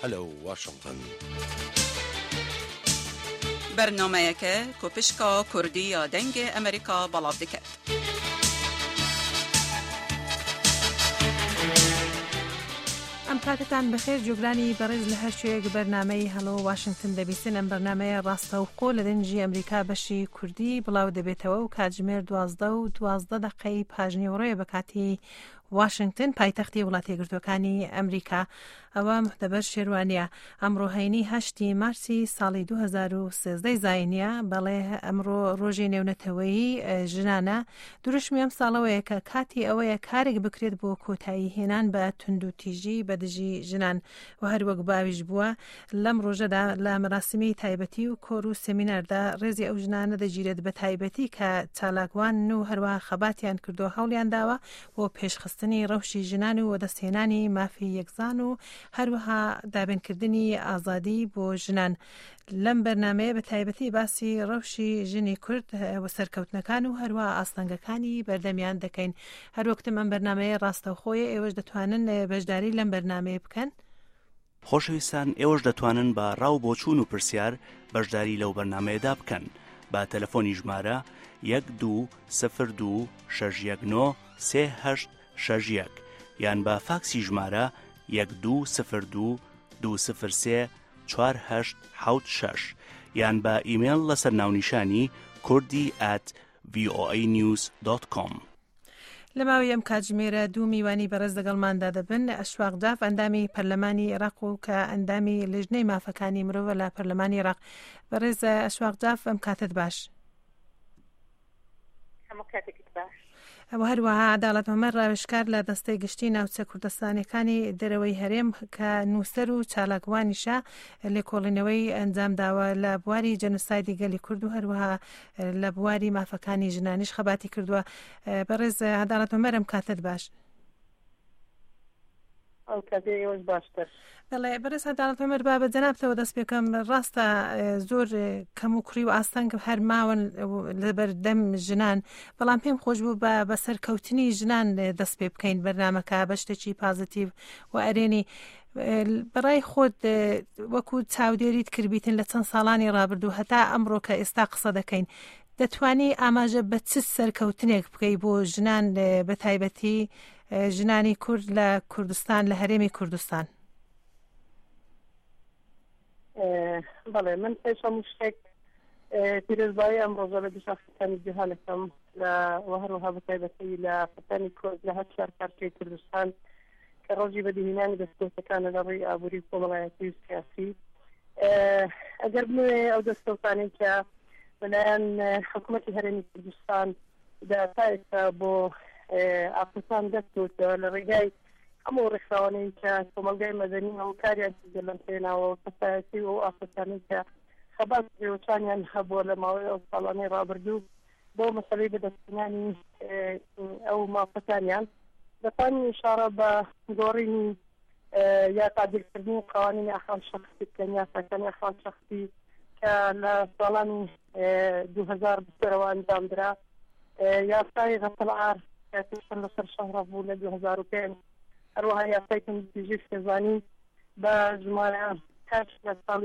هەلو واشنگتن. برنامه‌یەکە کوپشکا کوردی یا دنگ ئەمریکا بەڵاو دەکات. ئەم کاتتان بەخێر جوگرانی بەڕێز لە هەر شوێیەک بەرنامەی هەڵۆ واشنگتن دەبیستن. ئەم بەرنامەیە ڕاستەوخۆ لە دەنجی ئەمریکا بەشی کوردی بڵاو دەبێتەوە و کاتژمێر 12 دقەی پاژنێوڕۆیە بە کاتی واشنگتن پایتەختی وڵاتە یەکگرتووەکانی ئەمریکا. ئەوە محتەبەر شێروانیە. ئەمڕۆ هەینی 8 مارسی ساڵی 2013 زاینیە. بەڵێ ئەمڕۆ ڕۆژی نێونەتەوەیی ژنانە. دوورشمی ئەم ساڵەوەیە کە کاتی ئەوەیە کارێک بکرێت بۆ کۆتایی هێنان بە توندوتیژی بەدژی ژنان و هەروەک باویش بووە. لەم ڕۆژەدا لە مەراسمی تایبەتی و کۆر و سێمیناردا ڕێزی ئەو ژنانە دەگیرێت بە تایبەتی کە چالاکوان و هەروە خەباتیان کردو هەوڵیان داوە بۆ پێشخستنی ڕەوشی ژنان و وەدەستهێنانی مافی یەکزان و هەروەها دابینکردنی ئازادی بۆ ژنان. لەم بەرنامەیە بە تایبەتی باسی ڕەوشی ژنی کورد و سەرکەوتنەکان و هەروە ئاستەنگەکانی بەردەمیان دەکەین. هەروەکتم ئەم بەرنامەیە ڕاستەوخۆیە. ئێوەش دەتوانن بەشداری لەم بەرنامەیە بکەن. خۆشەویستان، ئێوەش دەتوانن بە ڕاو بۆچوون و پرسیار بەشداری لەو بەرنامەیەدا بکەن با تەلەفۆنی ژمارە 1202-619-3861 یان بە فاکسی ژمارە 1202-203-4876 یان بە ئیمێل لەسەر ناونیشانی kurdi@voanews.com. لە ماوەی ئەم کاتژمێرە 2 میوانی بەڕێز لەگەڵماندا دەبن. ئەشواق جاف ئەندامی پەرلەمانی عێراق و کە ئەندامی لژنەی مافەکانی مرۆڤ لە پەرلەمانی عێراق. بەڕێز ئەشواق جاف ئەم کاتت باش. ئەوە هەروەها عەدالەت مەمەد ڕاوێژکار لە دەستەی گشتی ناوچە کوردستانیەکانی دەرەوەی هەرێم کە نووسەر و چالاکوانیشە لێکۆڵینەوەی ئەنجام داوە لە بواری جەنۆسایدی گەلی کورد و هەروەها لە بواری مافەکانی ژنانیش خەباتی کردووە. بەڕێز عەدالەت مەمەد ئەم کاتت باش. ئەو کاتێ باشتر. بەڵێ بەڕێز عەدالەت مەمەد با بە جەنابتەوە دەست پێکەم. ڕاستە زۆر کەم و کوڕی و ئاستەنگ هەر ماون لەبەردەم ژنان، بەڵام پێم خۆش بوو بە سەرکەوتنی ژنان دەست پێ بکەین بەرنامەکە بە شتێکی پازیتیڤ و ئەرێنی. بەڕای خۆت وەکو چاودێریت کردبیتن لە چەند ساڵانی ڕابردوو هەتا ئەمڕۆ کە ئێستا قسە دەکەین، دەتوانی ئاماژە بە چ سەرکەوتنێک بکەی بۆ ژنان بە تایبەتی ژنانی کورد لە کوردستان لە هەرێمی کوردستان؟ بەڵێ من پێش هەموو شتێک پیرۆزبایی ئەم ڕۆژە لە شەخصەکانی جیهانەکەم و هەروەها بە تایبەتی لە قەتانی کورد لە هەر شار پارچەی کوردستان کە ڕۆژی بەدیهێنانی دەستکەوتەکانە لە ڕێی ئابووری و کۆمەڵایەتی و سیاسی. ئەگەر بنوێ ئەو دەستکەوتانەی کە بەلایەن حکوومەتی هەرێمی کوردستان داتایەکە بۆ ئافرەتان دەستکەوتەوە لە ڕێگای ئەمە ڕێکخراوانەی کە کۆمەلگای مەدەنی هەمکاریان گەلەن پێناوە و کەسایەتی و ئافرەتانەی کە خەبات پێوەچانیان هەبووە لە ماوەی ئەو ساڵانەی ڕابردوو بۆ مەسەلەی بەدەستهێنانی ئەو مافەکانیان دەتوانین ئیشارە بە گۆڕینی یا تعدیلکردنی قوانینی ئەحوال شەخسی بکەن یاساکانی ئەحوال شەخسی کە لە ساڵانی 2000 بەسەرەوە ئەنجامدرا، یاسای غەسڵعار کە پێشتر لەسەر شەهرە بوو لە 2005، هەروەها یاسای توندوتیژی سێزانی بە ژمارە 8 لە ساڵی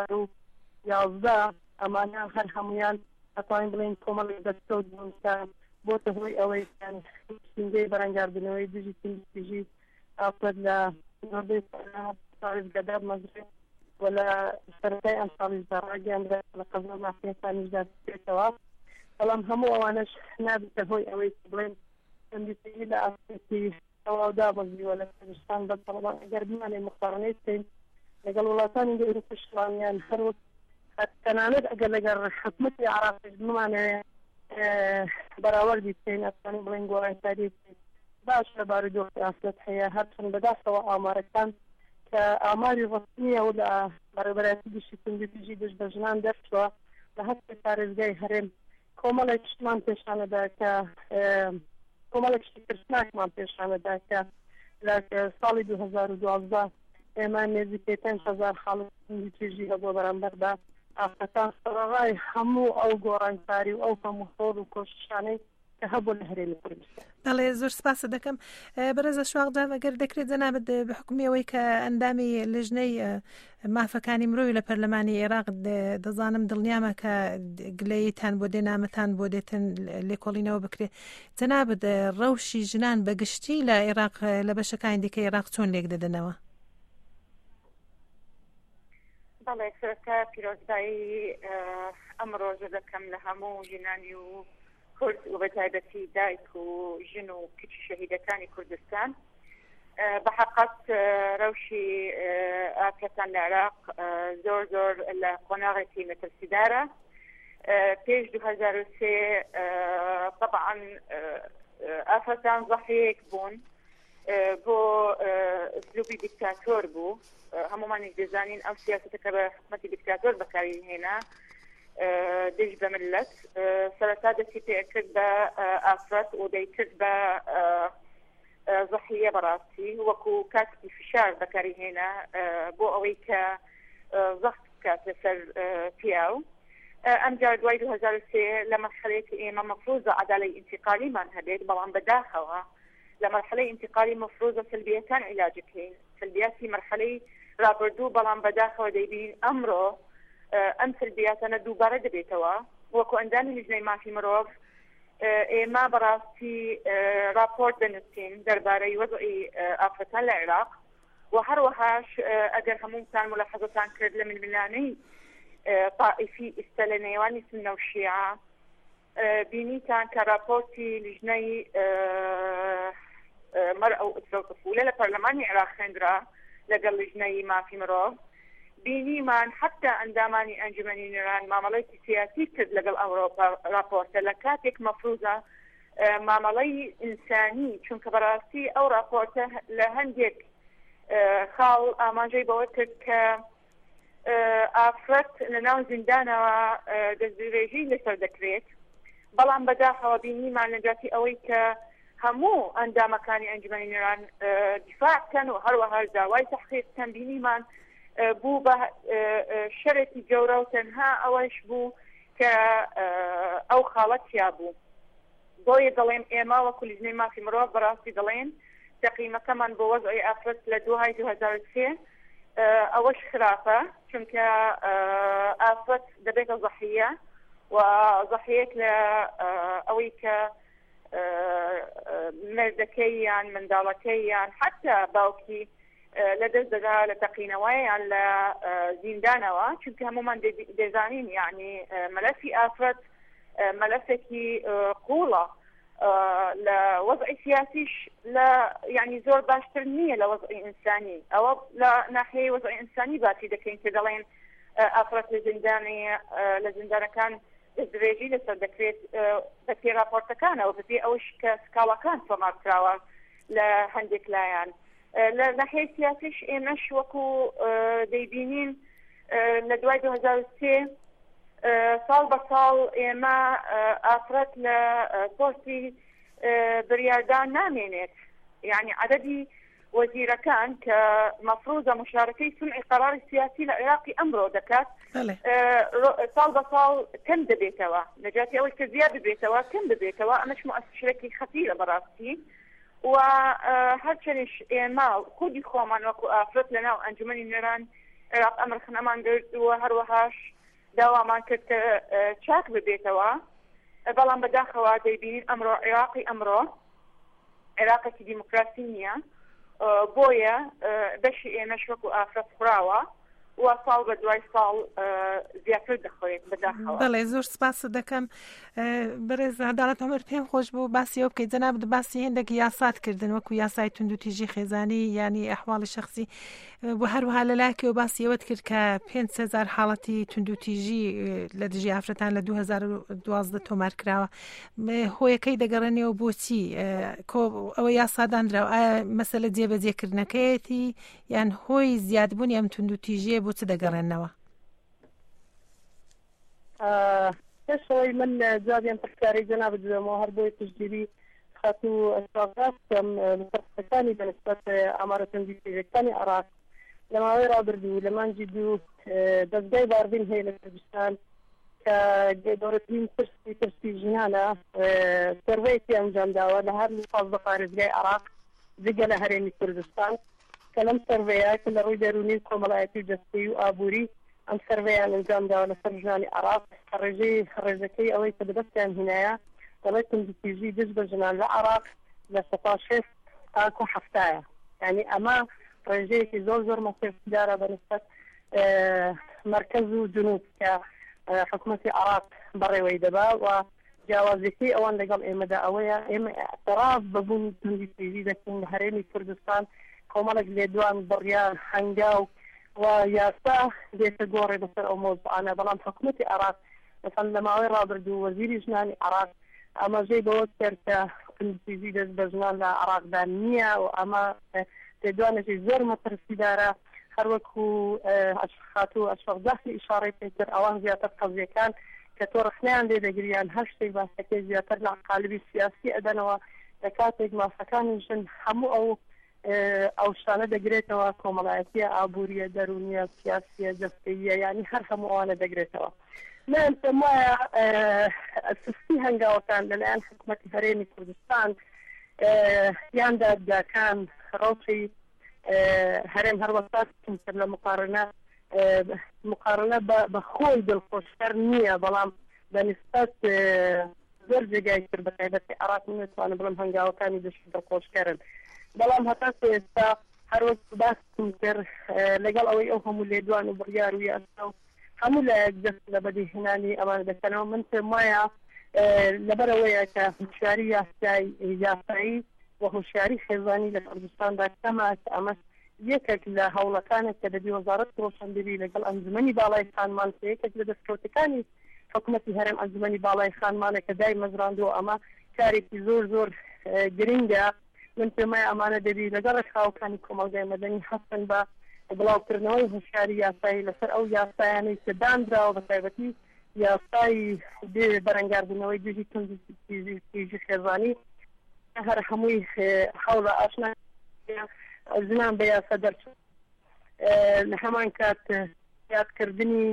2011. ئەمانە هەر هەمویان ئەتوانین بڵێن کۆمەڵێک دەستکەوت بوون کە بۆتە هۆی ئەوەی سنگەی بەرەنگاردنەوەی دژی توندوتیژی ئافرەت لە نۆردەی ساڵی گەداب مەزرێت و لە سەرەتای ئەم ساڵیشدا ڕاگەیاندرا لە قەزا مافیەکانیشدا بێتەوە. بەڵام هەموو ئەوانەش نابێتە هۆی ئەوەی بڵێن توندوتیژی لە ئافرەتی تەواودا بەزیوە لە کوردستان بەتەڵەمان ئەگەر بمانێ مقارنەی بکەین لەگەڵ وڵاتانی ئەوروپای شڵانیان هەروەک تەنانەت ئەگەر لەگەڵ حکوومەتی عێراقیش بمانەوێ بەراوەردی بکەین ئەتوانین بڵێن گۆڕانکاری باش لە بارودۆخی ئافرەت هەیە. هەرچەند بەداخەوە ئامارەکان کە ئاماری ڕستنیە و لە بەڕێوەبەرەتی گشتی توندوتیژی دژ بە ژنان دەرچووە لە هەستی پارێزگای هەرێم کۆمەڵێک شتمان پێشانەدا کە کۆمەڵێک شتی ترسناکمان پێشانەدا کە لە ساڵی 2012 ئێمە نێزیکەی 5,000 خاڵ توندوتیژی هەبووە بەرامبەردا ئافرەتان سەرەڕای هەموو ئەو گۆڕانکاری و ئەو هەموو خۆڵ و کۆششانەی هەبوو لە هەرێمی کوردستان. بەڵێ زۆر سپاس دەکەم. بەرەزە شواغجاو ئەگەر دەکرێت جەنابەت بە حکومیەوەی کە ئەندامی لژنەی مافەکانی مرۆوی لە پەرلەمانی عێراق دەزانم دڵنیامە کە گلەیتان بۆ دێنامەتان بۆ دێتن لێکۆڵینەوە بکرێت. جەنابەت ڕەوشی ژنان بەگشتی لە عێراق لە بەشەکانی دیکەی عێراق چۆن لێک دەدەنەوە؟ بەڵێ سەرەتا پیرۆزبایی ئەم ڕۆژە دەکەم لە هەموو ژنانی و کورد و بەتایبەتی دایک و ژن و کچی شەهیدەکانی کوردستان. بەحەقەت ڕەوشی ئاکەتان لە عێراق زۆر لە قۆناغێکی مەترسیدارە. پێش 2003 طبعا ئافرەتان ضەحیەیەک بوون بۆ ئسلوبی دیکتاتۆر بوو. هەمومانی دەزانین ئەو سیاسەتە کە بە حکومەتی دیکتاتۆر بەکاری هێنا دژ بە ملت سەرەتا دەستی پێکرد بە ئافرەت و دەیکرد بە ضەحیە بەڕاستی وەکو کاتێکی فشار بەکاری هێنا بۆ ئەوەی کە زەخت بکات لەسەر پیاو. ئەمجار دوای 2003 لە مەرحەلەیەکی ئێمە مەفروضە عەدالەی ئینتیقالیمان هەبێت، بەڵام بەداخەوە لە مەرحەلەی ئینتیقالی مەفروضە سلبیەکان عیلاجەکەین، سلبیاتی مەرحەلەی رابردوو، بەڵام بەداخەوە دەیبین ئەمڕۆ ئەم سلبیاتانە دووبارە دەبێتەوە. وەکو ئەندامی لژنەی مافی مرۆڤ ئێمە بەڕاستی راپۆرت دەنووسین دەربارەی وەزعی ئافرەتان لە عێراق و هەروەهاش ئەگەر هەمووتان ملاحەزەتان کرد لە ململانەی طائفی ئێستا لە نێوانی سنە و شیعە بینیتان کە راپۆرتی لژنەی مەرأە و ئوترە و طفولە لە پەرلەمانی عێراق خوێندرا لەگەڵ لژنەی مافی مرۆڤ. بینیمان حتا ئەندامانی ئەنجومەنی نوێران مامەڵەیەکی سیاسی کرد لەگەڵ ئەو راپۆرتە لە کاتێک مەفروضە مامەڵەی ئینسانی، چونکە بەڕاستی ئەو راپۆرتە لە هەندێک خاڵ ئاماژەی بەوە کرد کە ئافرەت لە ناو زیندانەوە دەستدرێژی لەسەر دەکرێت، بەڵام بەداخەوە بینیمان لەجاتی ئەوەی کە هەموو ئەندامەکانی ئەنجومەنی نوێران دیفاعکەن و هەروەها داوای تەحقیقکەن، بینیمان بوو بە شەرێکی گەورە و تەنها ئەوەش بوو کە ئەو خاڵەتیا بوو. بۆیە دەڵێن ئێمە وەکو لژنەی مافی مرۆڤ بەڕاستی دەڵێن تەقییمەکەمان بۆ وەزعی ئافرەت لە دوای 2003 ئەوەش خراپە، چونکە ئافرەت دەبێتە ضەحیە و ضەحیەک لە ئەوەی کە مردەکەی یان منداڵەکەی یان حتا باوکی لە دەست دەدا لە تەقینەوەی یان لە زیندانەوە، چونکە هەمومان دەزانین یعنی مەلەفی ئافرەت مەلەفێکی قوڵە لە وەزعی سیاسیش لە یعنی زۆر باشتر نییە لە وەزعی ئینسانی. ئەوە لە ناحیەی وەزعی ئینسانی باسی دەکەین کە دەڵێن ئافرەت لە زیندانەکان دەستدرێژی لەسەر دەکرێت بەپێ راپۆرتەکانەوە بەپێ ئەوش کە سکاڵەکان تۆمارکراوە لە هەندێک لایەن. لە ناحیەی سیاسیش ئێمەش وەکو دەیبینین لە دوای 2003 ساڵ بە ساڵ ئێمە ئافرەت لە پۆستی بریاردان نامێنێت، یعنی عەدەدی وەزیرەکان کە مەفروضە مشارەکەی سمعی قەراری سیاسی لە عێراقی ئەمڕۆ دەکات ساڵ بە ساڵ کەم دەبێتەوە، نەجاتی ئەوەی کە زیاد ببێتەوە کەم ببێتەوە. ئەمەش مؤسسەیەکی خەتیرە بەڕاستی و هەرچەندش ئێمە خودی خۆمان وەکو ئافرەت لەناو ئەنجومەنی نوێران عێراق ئەمرخنەمان گرت و هەروەهاش داوامان کرد کە چاک ببێتەوە، بەڵام بەداخەوە دەیبینین ئەمڕۆ عێراقی ئەمڕۆ عێراقێکی دیموکراسی نییە، بۆیە بەشی ئێمەش وەکو ئافرەت خوراوە و ساڵ بە دوای ساڵ زیاتر دەخۆێت بەداخەوە. بەڵێ زۆر سپاس دەکەم. بەڕێز عەدالەت عومەر پێم خۆش بوو باسی ئەو بکەیت جەناب باسی هێندێک یاسات کردن وەکو یاسای توندوتیژی خێزانی ینی ئەحواڵی شەخصی بۆ هەروەها لەلایەکەوە باسی ئەوەت کرد کە 5,000 حاڵەتی توندوتیژی لە دژی ئافرەتان لە 2012 تۆمار کراوە. هۆیەکەی دەگەڕێنەوە بۆچی ئەوە یاسادانراوە؟ ئایا مەسەلە جێبەجێکردنەکەیەتی یان هۆی زیادبوونی ئەم توندوتیژیە بۆ چ دەگەڕێنەوە؟ پێشەوەی من جوابیان پرسیارەی جەنابەت بدەمەوە هەر بۆی پشتگیری خەت و ئەساغات کەم لەسەرەکانی بەنسبەت ئامارە توندوتیژیەکانی عێراق لە ماوەی ڕابردوو لە مانگی دوو دەستگای باردین هەیە لە کوردستان کە گەورەترین پرسی ژنانە سەرڤەیەکی ئەنجامداوە لە هەر 15 پارێزگای عێراق جگە لە هەرێمی کوردستان کە لەم سەرڤەیە کە لە ڕووی دەرونی کۆمەڵایەتی و جەستەیی و ئابووری ئەم سەرڤەیان ئەنجامداوە لەسەر ژنانی عێراق ڕێژەکەی ئەوەی کە بەدەستیان هێنایە دەڵێ کونجکیژی دژ بە ژنان لە عێراق لە 16 تاکو هەفتایە یعنی ئەمە ڕێژەیەکی زۆر مەسئولەتدارە بەنسبەت مرکز و جنوب کە حکوومەتی عێراق بەڕێوەی دەبا و جیاوازیەکەی ئەوان لەگەڵ ئێمەدا ئەوەیە ئێمە اعتراف بەبوون کونجکیژی دەکەین لە هەرێمی کوردستان کۆمەڵێک لێدوان بڕیان هەنگاو و یاسا دێتە گۆڕێ بەسەر ئەو مۆزوعانە بەڵام حکوومەتی عێراق مثلا لە ماوەی ڕابردوو وەزیری ژنانی عێراق ئاماژەی بەوە کرد کە کونجکیژی دەست بە ژنان لە عێراقدا نییە و ئەمە تێدوانێکی زۆر مەترسیدارە هەروەکو خاتوو ئەشفەق جەحلی ئیشارەی پێکرد ئەوان زیاتر قەزیەکان کە تۆ ڕخنیان لێ دەگریان هەر شتێک باسەکەی زیاتر لە قالبی سیاسی ئەدەنەوە لە کاتێک ماسەکانی ژن هەموو ئەو شتانە دەگرێتەوە کۆمەڵایەتیە ئابووریە دەرونیە سیاسیە جەستەییە یعنی هەر هەموو ئەوانە دەگرێتەوە من پێم وایە سستی هەنگاوەکان لەلایەن حکوومەتی هەرێمی کوردستان یان دادگاکان ڕۆڵی هەرێم هەروەسات کرد لە مقارنە بە خۆی دڵخۆشکەر نییە بەڵام بەنسبەت زۆر جێگای کرد بە تایبەتی عێراق نتوانم بڵم هەنگاوەکانی دەشت دڵخۆشکەرن بەڵام هەتا ئێستا هەروەک باسم کرد لەگەڵ ئەوەی ئەو هەموو لێدوان و بڕیار و یاسا و هەموو لایەک دەست لە بەدیهێنانی ئەمان دەکەنەوە من پێم وایە لەبەرەوەیە کە هوشیاری یاسایی و هوشیاری خێزانی لە کوردستاندا کەمە ئەمە یەکێک لە هەوڵەکانێک کە دەبی وەزارەت ڕۆشنبیری لەگەڵ ئەنجومەنی باڵای خانمان یەکێک لە دەستکەوتەکانی حکوومەتی هەرێم ئەنجومەنی باڵای خانمانە کە دای مەزراندووە ئەمە کارێکی زۆر گرنگە من پێم وایە ئەمانە دەبی لەگەڵ ڕێکخراوەکانی کۆمەلگای مەدەنی هەستن بە بڵاوکردنەوەی هوشیاری یاسایی لەسەر ئەو یاسایانەی کە دانراوە بە تایبەتی یاسایی بەرەنگاربوونەوەی دژی کونجکیژی خێزانی هەر هەمووی هەوڵە ئاشنا ژنان بە یاسا دەرچوون لە هەمان کات یادکردنی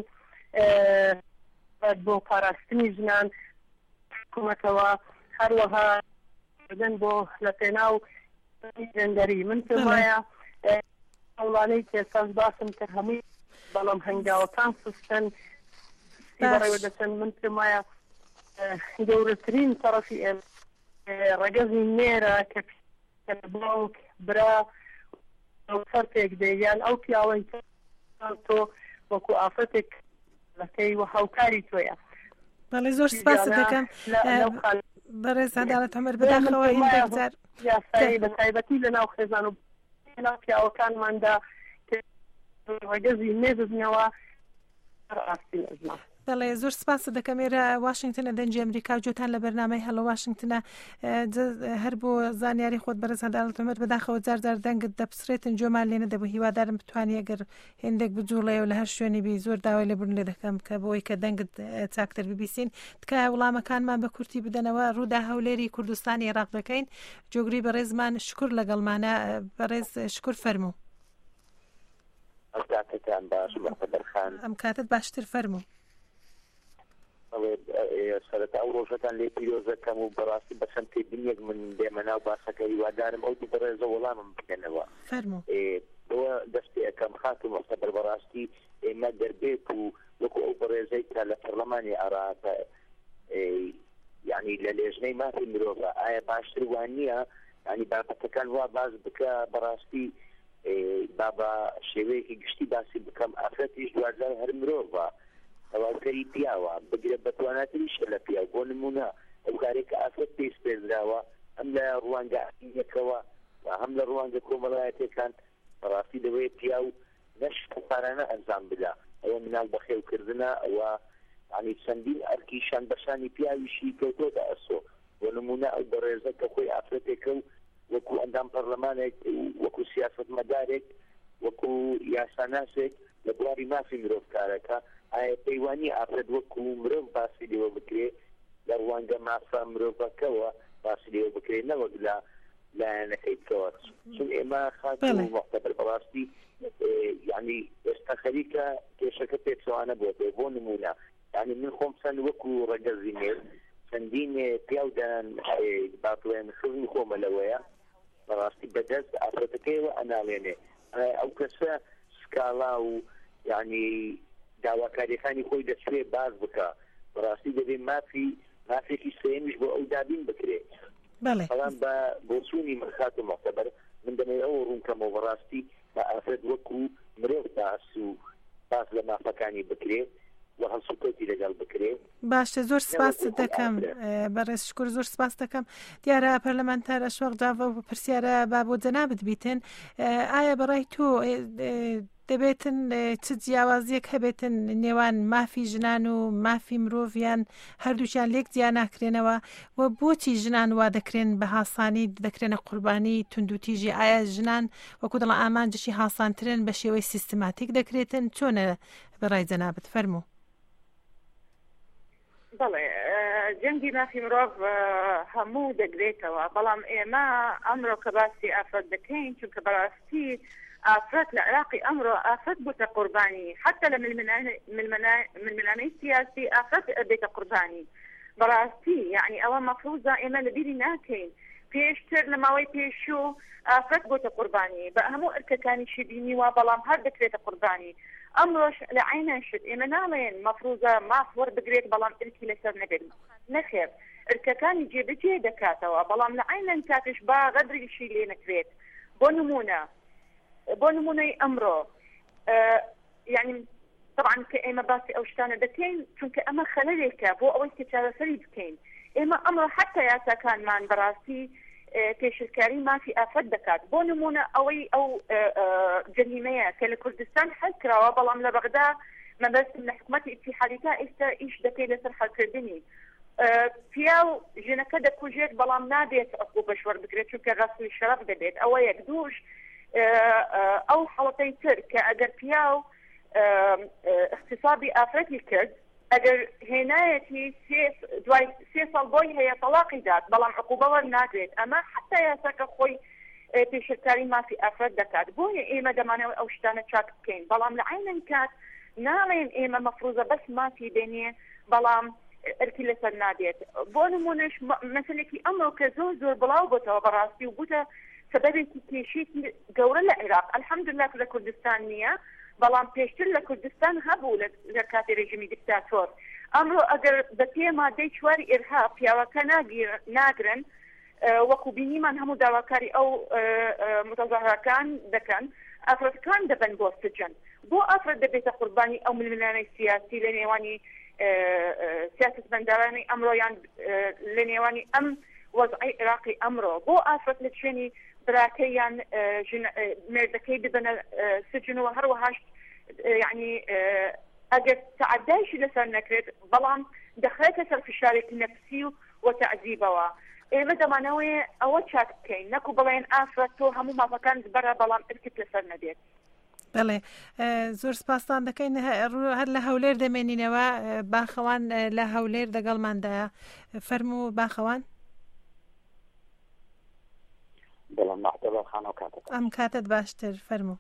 بۆ پاراستنی ژنان حکوومەتەوە هەروەها دەن بۆ لە پێناو ژەندەری من پێم وایە هەوڵانەی کێساس باسم کە هەمووی بەڵام هەنگاوەکان سوستن بەڕێوە دەچن من پێم وایە گەورەترین تەڕەفی ڕەگەزی نێرە کە باوک برا فەرقێک دەیان ئەو پیاوەی تۆ وەکو ئافرەتێک لەکەی و هاوکاری تۆیە بەڵێ زۆر سپاس دەکەم بەڕێز عەدالەت عومەر بەداخەوە هێندێک جار یاسایی بە تایبەتی لەناو خێزان و لەناو پیاوەکانماندا ڕەگەزی نێببنەوە ڕاستی ئەزمان بەڵێ زۆر سپاس دەکەم ئێرە واشنگتنە دەنجی ئەمریکا جۆتان لە بەرنامەی هەڵە واشنگتنە هەر بۆ زانیاری خۆت بەڕێز عەدالەت عومەر بەداخەوە جار دەنگت دەپسرێتن جۆمان لێ نەدەبوو هیوادارم بتوانی ئەگەر هێندێک بجوڵەیە و لە هەر شوێنی بی زۆر داوای لێبوون لێ دەکەم کە بۆی کە دەنگت چاکتر ببیسین تکایە وڵامەکانمان بە کورتی بدەنەوە ڕوودا هەولێری کوردستانی عێراق دەکەین جۆگری بەڕێزمان شکر لەگەڵمانە بەڕێز شکر فەرموو ئەم کاتت باشتر فەرموو سەرەتا ئەو ڕۆژەکان لێ پیرۆزەکەم و بەڕاستی بەچەند تێبینیەک من دێمە ناو باسەکە هیوادارم ئەو بەڕێزە وەڵامم بکەنەوە بۆە دەستی ئەەکەم خاتم مەسەبەر بەڕاستی ئێمە دەربێت و وەکو ئەو بەڕێزەی کە لە پەرلەمانی عێراق یعنی لە لێژنەی مافی مرۆڤە ئایا باشتر وان نییە ینی بابەتەکان وا باز بکە بەڕاستی بابا شێوەیەکی گشتی باسی بکەم ئافرەتیش دوازار هەر مرۆڤە هەواڵکەری پیاوە بگرە بەتواناتریشە لە پیا بۆ نمونە ئەو کارێککە ئافرەت پێش پێدراوە ئەم لە ڕوانگە ئەینەکەوە و هەم لە ڕوانگە کۆمەڵایەتەکان بەڕاستی دەوێت پیا و نەشتەپارانە ئەنجام بدا ئەوە منال بەخێوکردنە ئەوە عنی چەندین ئەرکیشان بەشانی پیاویشی کەوتۆدا ئەسۆ بۆ نمونە ئەو بەڕێزە کە خۆی ئافرەتێکە و وەکو ئەندام پەرلەمانێک وەکو سیاسەتمەدارێک وەکو یاساناسێک لە بواری مافی مرۆڤکارەکە ئایا پەیوانی ئافرەت وەکو مرۆڤ باسی لێوە بکرێ لە ڕوانگە مافا مرۆڤەکەوە باسی لێوە بکرێ نەوەک لە لایەنەکەیتەوە چون ئێمە خاتی مختبر بەڕاستی یعنی ئێستا خەریکە کێشەکە پێچوانە بۆ نمونە يعني من خمسان وكو رجزينير سندين بيودان باطلين خزن خوما لويا براستي بدز أفرتكي وأنا ليني أو كسا سكالا يعني دعوة كاريخاني خوي دسوي باز بكا براستي دبي ما في كيسين بو أو دابين بكري بله طبعا بوصوني مرخات معتبر من دمي أورون كما براستي ما أفرد وكو مريض باس لما فكاني بكري باشە زۆر سپاس دەکەم بەڕێز شکر زۆر سپاس دەکەم دیارە پەرلەمانتار ئەشواق جاڤە و پرسیارە با بۆ جەنابەت بیتن ئایا بەڕای تۆ دەبێتن چ جیاوازیەک هەبێتن نێوان مافی ژنان و مافی مرۆڤیان هەردووچیان لێک جیا ناکرێنەوە و بۆچی ژنان وا دەکرێن بە هاسانی دەکرێنە قوربانی توندوتیژی ئایا ژنان وەکو دەڵ ئامانجشی هاسانترن بە شێوەی سیستماتیک دەکرێتن چۆنە بەڕای جەنابەت فەرموو بەڵێ جەنگی مافی مرۆڤ هەموو دەگرێتەوە بەڵام ئێمە ئەمڕۆ کە باسی ئافرەت دەکەین چونکە بەڕاستی ئافرەت لە عێراقی ئەمڕۆ ئافرەت بووتە قوربانی حتى لە ململانەی سیاسی ئافرەت بێتە قوربانی بەڕاستی یعنی ئەوە مەفروضە ئێمە لەبیری ناکەین پێشتر لە ماوەی پێشوو ئافرەت بۆتە قوربانی بە هەموو ئەرکەکانیشی بینیوە بەڵام هەر دەکرێتە قوربانی ئەمڕۆش لە عینەشت ئێمە ناڵێن مەفروضە ماف وەربگرێت بەڵام ئەرکی لەسەر نەبێت نەخێر ئەرکەکانی جێبەجێ دەکاتەوە بەڵام لە عینەن کاتش با غەدریشی لێ نەکرێت بۆ نمونەی ئەمڕۆ یعنی طبعا کە ئێمە باسی ئەو شتانە دەکەین چونکە ئەمە خەلەلێکە بۆ ئەوەی کە چارەسەری بکەین ئێمە ئەمڕۆ حتى یاساکانمان بەڕاستی پێشکاری مافی ئافرەت دەکات بۆ نمونە ئەوەی ئەو جەریمەیە کە لە کوردستان حل کراوە بەڵام لە بەغدا مەبەستم لە حکومەتی ئیتیحادیەکە ئێستا ئیش دەکەی لەسەر حەلکردنی پیا و ژنەکە دەکوژێت بەڵام نابێت عقوبەش وەربگرێت چونکە غەسڵی شەرەف دەبێت ئەوە یەک دووش ئەو حەڵەتەی تر کە ئەگەر پیا و اختصابی ئافرەتی کرد ئەگەر هێنایەتی دوای 3 ساڵ بۆی هەیە تەلاقی دات بەڵام عقوبە وەرناگرێت ئەمە حتى یاساکە خۆی پێشکاری مافی ئافرەت دەکات بۆیە ئێمە دەمانەوە ئەو شتانە چاک بکەین بەڵام لە عینەن کات ناڵێن ئێمە مەفروضە بەس مافی بێنێ بەڵام ئەرکی لەسەر نابێت بۆ نمونەش مەسەلێکی ئەمڕۆ کە زۆر بڵاو بۆتەوە بەڕاستی و بووتە سەبەبێکی کێشێکی گەورە لە عێراق الحەمدولله لە کوردستان نییە بەڵام پێشتر لە کوردستان هەبوو لە کاتی ڕێژیمی دیکتاتۆر ئەمڕۆ ئەگەر بە پێ مادەی 4 ئێرها پیاوەکە ناگرن وەکو بینیمان هەموو داواکاری ئەو متەظاهرەکان دەکەن ئافرەتەکان دەبن بۆ سجن بۆ ئافرەت دەبێتە قوربانی ئەو ململانەی سیاسی لە نێوانی سیاسەتمەندارانی ئەمڕۆیان لە نێوانی ئەم وەزعی عێراقی ئەمڕۆ بۆ ئافرەت لە شوێنی براکەیان مێردەکەی ببنە سجن و هەروەهاش یعنی ئەگەر تعدایشی لەسەر نەکرێت بەڵام دەخرێتە سەر فشارێکی نەفسی و تەعذیبەوە ئێمە دەمانەوەی ئەوە چاک بکەین نەکو بڵێن ئافرەت تۆ هەموو مافەکان بەرە بەڵام ئەرکت لەسەر نەبێت بەڵێ زۆر سپاسان دەکەین هەر لە هەولێر دەمێنینەوە باخەوان لە هەولێر دەگەڵماندایە فەرموو باخەوان ئەم کاتت باشتر فەرموو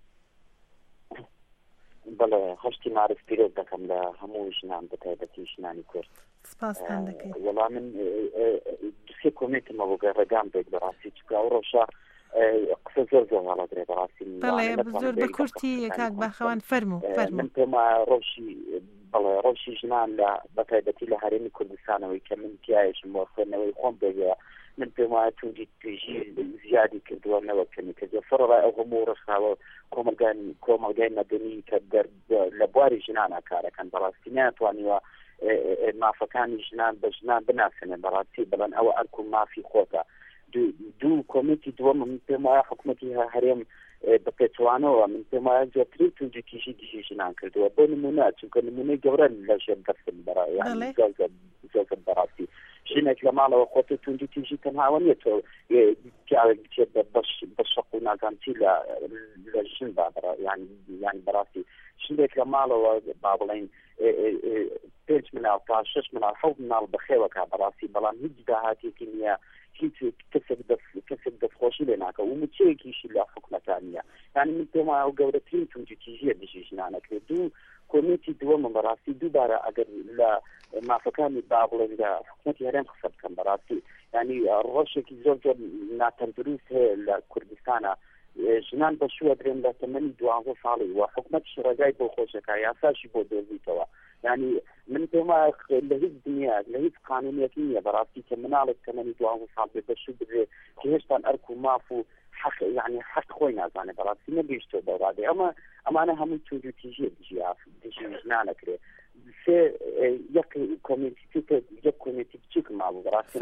بەڵێ هەشتی معرف پیرۆز دەکەم لە هەموو ژنان بەتایبەتی ژنانی کورد سپاسان دەکەین وەڵام من دوسێ کۆمێکمە بۆ گەڕێگام بێت بەڕاستی چکە ئەو ڕۆژە قسە زۆر هەڵەدرێت بەڕاستی بەڵێ زۆر بە کورتی کاک باخەوان فەرموو من پێما ڕۆژی ژنان لە بەتایبەتی لە هەرێمی کوردستانەوەی کە من پیاەشم بۆ خوێندنەوەی خۆم بێگەیە من پێم وایە توندی توێژی زیادی کردووە نەوەکەنی کە زۆرڕای ئەو هەموو ڕۆژناوە کۆمەلگای مەدەنی کە لە بواری ژنانە کارەکەن بەڕاستی ناتوانیوە مافەکانی ژنان بە ژنان بناسنێن بەڕاستی بڵێن ئەوە ئەرک و مافی خۆتە دوو کۆمێکی دووەم من پێم وایە حکوومەتی هەرێم بە پێچوانەوە من پێم وایە زۆرتری توندی توێژی دیژی ژنان کردووە بۆ نمونە چونکە نمونەی گەورە لە ژێر دەستن زۆر بەڕاستی ژنێک لە ماڵەوە خۆتە توندی توێژی تەنهاوە نیە تۆ پیاوێک بە شەق و نازانتی لە ژن بابڕە یانی بەڕاستی شتێک لە ماڵەوە با بڵێن 5 مناڵ تا 6 مناڵ 7 مناڵ بەخێوەکە بەڕاستی بەڵام هیچ داهاتێکی نییە هیچ کەسێک دەستخۆشی لێ ناکە و مچەیەکیشی لە حکومەتانیە یعنی من پێم وایە گەورەترین توندوتیژیە دژی ژنانەکرێت دوو کۆمێتی دووەمە بەڕاستی دووبارە ئەگەر لە مافەکانی باڵێن لە حکومەتی هەرێم قسە بکەم بەڕاستی ینی ڕۆژێکی زۆر زۆر ناتەندروست هەیە لە کوردستانە ژنان بەشوە درێن لە تەمەنی 12 ساڵی و حکومەت ڕێگای بۆ خۆشەکە یاساشی بۆ دۆزیتەوە ینی من پێم وایە لە هیچ دنیا لە هیچ قانونیەتی نییە بەڕاستی کە مناڵێک تەمەنی 12 ساڵ بێ بەشوو بدرێ کە هێشتان ئەرک و ماف و حق يعني حق خۆی نازانێت بەڕاستی نەگەیشتۆ بەڕادێ ئەمانە هەموو توندوتیژیە دژی ژنانەکرێ سێ یەک کۆمیتی بچووک مابوو بەڕاستی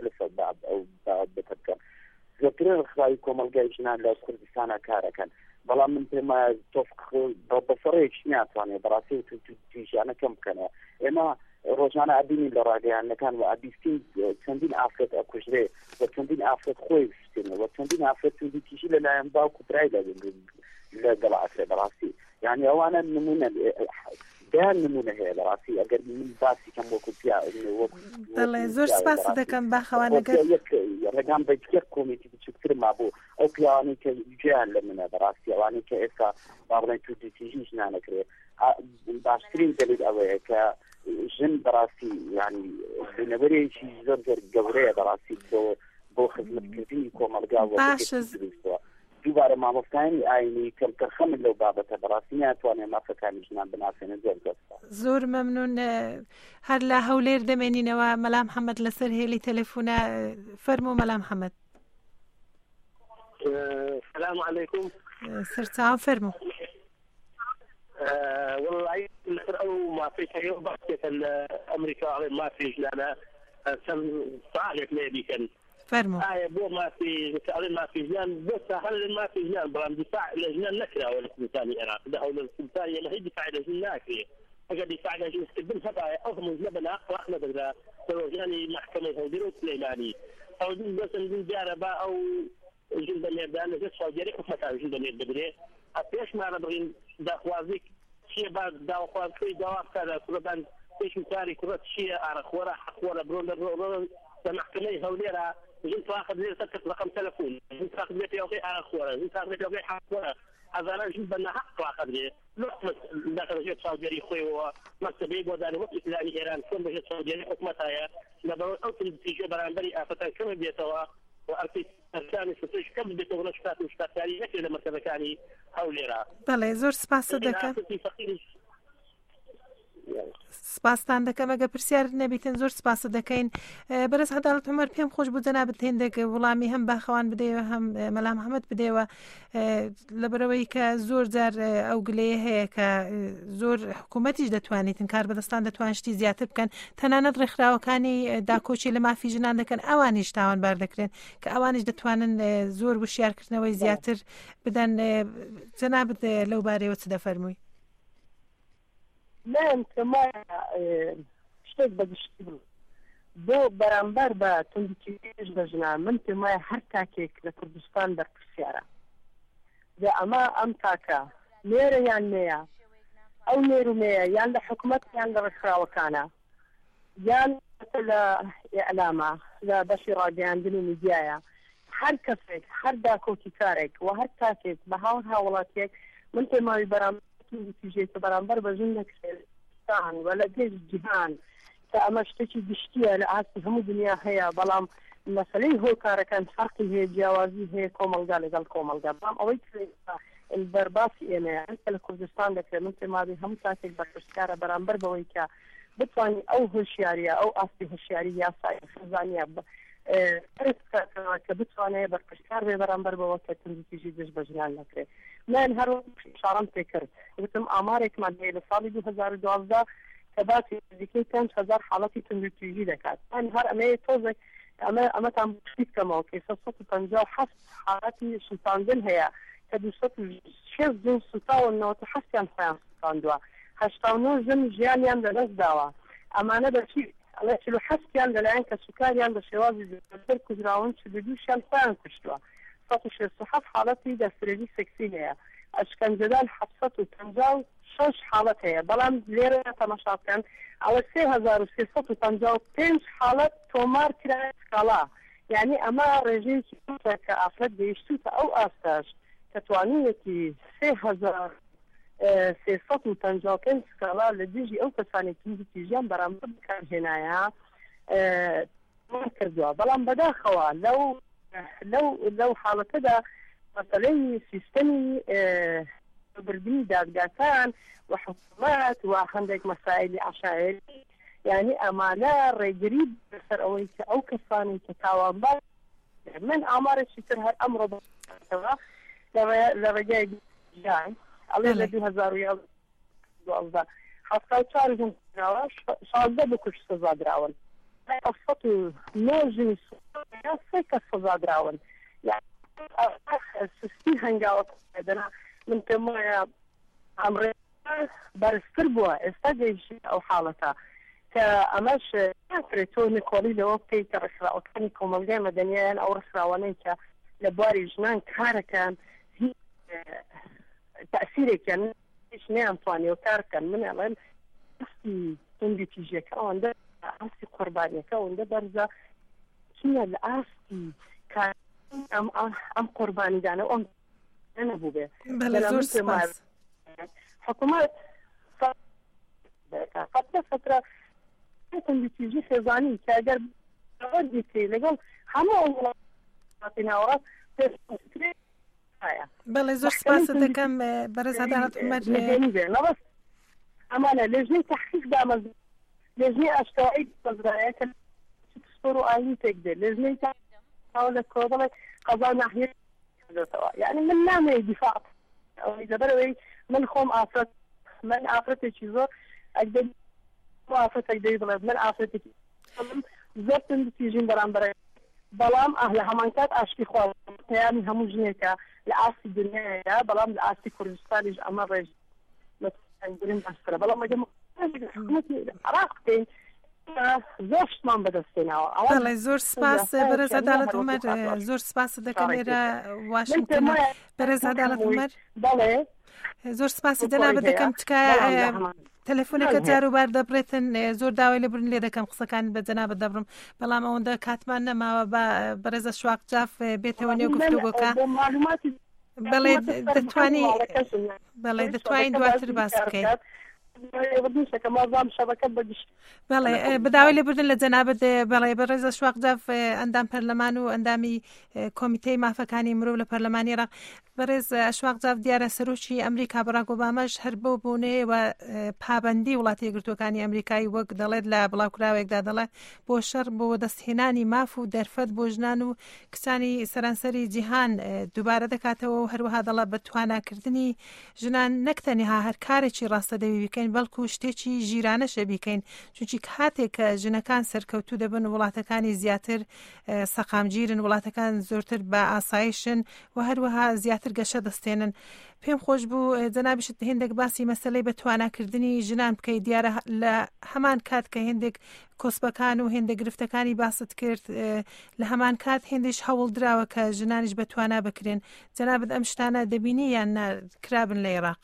بکەم زۆرترین ڕخراوی کۆمەلگای ژنان لە کوردستانە کارەکەن بەڵام من پێم وایە تۆفق بەسەڕەیەکیش ناتوانێت بەڕاستی توندوتیژیانە کەم بکەنەوە ئێمە ڕۆژانە ئەبینین لە ڕاگەیانەکان و ئەبیستین چەندین ئافرەت ئەکوژرێ و چەندین ئافرەت خۆی بستێنێ و چەندین ئافرەت توندوتیژی لەلایەن باوکو برای لە گەڵعەکرێ بەڕاستی یعنی ئەوانە نمونە بیان نمونە هەیە بەڕاستی ئەگەر من باسی کەم وەکو پیا دەڵێ زۆر سپاس دەکەم باخەوانەگەر ڕێگام بە یەک کۆمیتی بچووکتر مابوو ئەو پیاوانەی کە گوێیان لە منە بەڕاستی ئەوانەی کە ئێستا باڵێن توندوتیژی ژنانەکرێ باشترین دلیل ئەوەیە کە ژن بەڕاستی ینی بنەبەرێکی زۆر زۆر گەورەیە بەڕاستی بۆ خزمەتکردنی کۆمەلگا و دووبارە مامۆستایانی ئاینی کەمتەرخەمن لەو بابەتە بەڕاستی ناتوانێت مافەکانی ژنان بناسێنە زۆر مەمنون هەر لە هەولێر دەمێنینەوە مەلا محەممەد لەسەر هێلی تەلەفۆنە فەرموو مەلا محەممەد. السلام عليكم. سرچاو فەرموو. والله أو ما في شيء بحث أمريكا على ما في لنا سن صالح نبي كان فرمو بو ما في تعلم ما في جنان بس هل ما في جنان برام دفاع لجنان نكرة ولا الثاني العراق ده ولا الثاني ما هي دفاع لجنان ناكرة أجل دفاع لجنان استقبل هذا أهم لبنا أخلاقنا بدنا سواجاني محكمة هوديرو سليماني أو دين بس ندين جاربة أو جلد الميدان جت صاجري حكمة جلد الميدان أتيش ما نبغين دخوازيك شيء بعد دخواز كي دواف كذا كلبان إيش مثالي كرة شيء على خورة حقورة برون محكمة هوديرا جنت واخذ لي سكت رقم تلفون جنت واخذ لي في أوقي على خورة جنت واخذ لي في أوقي حقورة هذا أنا جنت بنا حق واخذ لي لقمة داخل جيت صاجري خوي ومكتب يبغى داني وقت إسلامي إيران كم بجيت صاجري حكمتها يا نبغى أوصل في شيء برانبري أفتان كم بيتوا وأرتي الثاني ستوش كم بيتوا نشفات مشتات ثاني لكن لما تبكاني هوليرا بله زور سپاس دەکەم سپاسان دەکەم ئەگە پرسیار نەبیتن زۆر سپاس دەکەین بەرز هەداڵەت عومەر پێم خۆش بوو جەنابەت هێندێک وڵامی هەم باخەوان بدەیەوە هەم مەلا محەممەد بدەیەوە لەبەرەوەی کە زۆر جار ئەو گلەیە هەیە کە زۆر حکوومەتیش دەتوانیتن کار بەدەستان دەتوان شتی زیاتر بکەن تەنانەت ڕێکخراوەکانی داکۆچی لە مافی ژنان دەکەن ئەوانیش تاوانبار دەکرێن کە ئەوانیش دەتوانن زۆر وشیارکردنەوەی زیاتر بدەن جەنابەت لەو بارەیەوە چ دەفەرمووی؟ من كما شتێک بەگشتی بوو بۆ بەرامبەر بە توندوتیژی بەژنان من پێم وایە هەر تاکێک لە کوردستان بەرپرسیارە ئەمە ئەم تاکە نێرە یان نەیە ئەو نێرومەیە یان لە حکوومەت یان لە ڕێکخراوەکانە یان لە ئەعلامە لە بەشی ڕاگەیاندن و میدیایە هەر کەسێک هەر داکۆکی کارێک و هەر تاکێک بە هاوڵ هاوڵاتێک من پێم وایە بەرامبەر توندوتیژێکە بەرامبەر بەژن لەکردستان و لە گەشت جیهان کە ئەمە شتێکی گشتیە لە ئاستی هەموو دنیا هەیە بەڵام مەسەلەی هۆکارەکان فەرقی هەیە جیاوازی هەیە کۆمەلگا لەگەڵ کۆمەلگا بەڵام ئەوەی بەرباسی ئێمەیە هەر لە کوردستان دەکرێت من پێم وایە هەموو کاتێک بەرپرسیارە بەرامبەر بەوەی کە بتوانین ئەو هۆشیاریە ئەو ئاستی هۆشیاری یاسای خزانیە کە بتوانێت بەرپرسیار بێ بەرامبەر بەوە کە توندوتیژی دژ بە ژنان نەکرێت من هەر شارەم پێ کرد وتم ئامارێکمان هەیە لە ساڵی 2012 کە باسی نزیکەی 5,000 حاڵەتی توندوتیژی دەکات من هەر ئەمەیە تۆزێک ئەمەتان بشتی بکەمەوە کە 357 حاڵەتی سوتاندن هەیە کە 206 جن سوتاون 97یان خۆیان سوتاندووە 89 ژن ژیانیان لەدەست داوە ئەمانە بەچی ئەڵێ 47یان لەلایەن کە سوکاریان بە شێوازی زیاتر کوژراون 42یان خۆیان کوشتووە 167 حاڵەتی دەستدرێژی سێکسی هەیە ئەشکەنجەدان 756 حاڵەت هەیە بەڵام لێرە تەماشا بکەن ئەوە 3355 حاڵەت تۆمار کرایە سکاڵا يعني ئەمە ڕێژەیەکی کە ئافرەت گەیشتوتە ئەو ئاستاش کە توانیەتی 3,355 سکاڵا لە دژی ئەو کەسانی تیژیان بەرامبەر بەکارهێنایە کردووە. بەڵام بەداخەوە لەو حاڵەتەدا مەسەلەی سیستەمی بردننی دادگاکان و حکوومەت و هەندێک مەسائلی عشایری یعنی ئەمانە ڕێگری بەسەر ئەوەی کە ئەو کەسانی کە تاوانبار من ئامارێکی تر هەر ئەمڕۆ بەەوە لە ڕێگای جان ئەڵێ لە 2012 74 16 بکوش سزا دراون 9 سێ کەس سزا دراون سستی هەنگاوەدەنا من پێم وایە ئەمڕێ بەرزتر بووە ئێستا گەیشت ئەو حاڵەتە کە ئەمەش ناکرێت تۆ نکۆڵی لەوە بکەیت کە ڕێکخراوەکانی کۆمەلگای مەدەنیان ئەو ڕێکخراوانەی کە لە بواری ژنان کارەکەن تەسیرێکیان هیچ نەیانتوانێ و کارکەن من ئەڵێم هەستی هەندی تیژەکە ئەوەندە ئاستی قوربانیەکە ئەوەندە بەرزە چینە لە ئاستی کار ئەم قوربانیدانە ئەم نەبوو بێ زۆر سپاس حکوومەت فترە تیژی خێزانی کە ئەگەر دیکەی لەگەڵ هەموو وڵاتی ناوەڕاست بەڵێ زۆر سپاس دەکەم بەرز عەدالەت عومەر ئەمانە لێژنەی تەحقیق دامەز لێژنەی ئاشکایی بەزرایە کە سپۆر و ئاینی تێک دێت لێژنەی تاوە لە کۆبڵێک قەزا ناحیە دێتەوە یعنی من نامەیە دیفاع ئەوەی دەبەرەوەی من خۆم ئافرەت من ئافرەتێکی زۆر ئەگدە ئافرەتێک دەی بڵێت من ئافرەتێکی زۆر تیژین بەرامبەر بەڵام لە هەمان کات ئاشتی خواڵ پەیامی هەموو ژنێکە لە ئاستی دنیاەیە بەڵام لە ئاستی کوردستانیش ئەمە ڕێژ گرنگ بەسترە بەڵام عراق بکەین زۆر شتمان بەدەستێنەوە بەڵێ زۆر سپاس بەرز عەدالەت عومەر زۆر سپاس دەکەم لێرە واشنگتن بەرز عەدالەت عومەر بەڵێ زۆر سپاسی دەنابەت دەکەم تکایە تەلەفۆنەکە جاروبار دەبڕێتن زۆر داوای لەبرن لێ دەکەم قسەکان بە جەنابەت دەبڕم بەڵام ئەوەندە کاتمان نەماوە بە بەرەزە شواق جاف بێتەوە نێو گفتوگۆکە بەڵێ دەتوانین دواتر باس بکەین بەڵێ بەداوای لێبوردن لە جەنابەت بەڵێ بەڕێزە شواق جاف ئەندام پەرلەمان و ئەندامی کۆمیتەی مافەکانی مرۆڤ لە پەرلەمانی عێراق بەڕێز شواق جاف دیارە سەرۆکی ئەمریکا باراک ئۆباماش هەر بەو بوونەیەوە پابەندی وڵاتی یەکگرتووەکانی ئەمریکای وەک دەڵێت لە بڵاوکراوێکدا دەڵێ بۆ شەڕ بۆ دەستهێنانی ماف و دەرفەت بۆ ژنان و کچانی سەرانسەری جیهان دووبارە دەکاتەوە و هەروەها دەڵێت بە تواناکردنی ژنان نەکتەنها هەر کارێکی ڕاستەدەوی بکەین بەڵکو شتێکی ژیرانەشە بیکەین چونکی کاتێک کە ژنەکان سەرکەوتوو دەبن وڵاتەکانی زیاتر سەقامگیرن وڵاتەکان زۆرتر بە ئاسایشن و هەروەها زیاتر گەشە دەستێنن پێم خۆش بوو جەنابیشت هێندێک باسی مەسەلەی بە تواناکردنی ژنان بکەیت دیارە لە هەمان کات کە هێندێک کۆسبەکان و هێندە گرفتەکانی باست کرد لە هەمان کات هێندێش هەوڵ درراوە کە ژنانیش بە توانا بکرێن جەنابەت ئەم شتانە دەبینی یان کرابن لە عێراق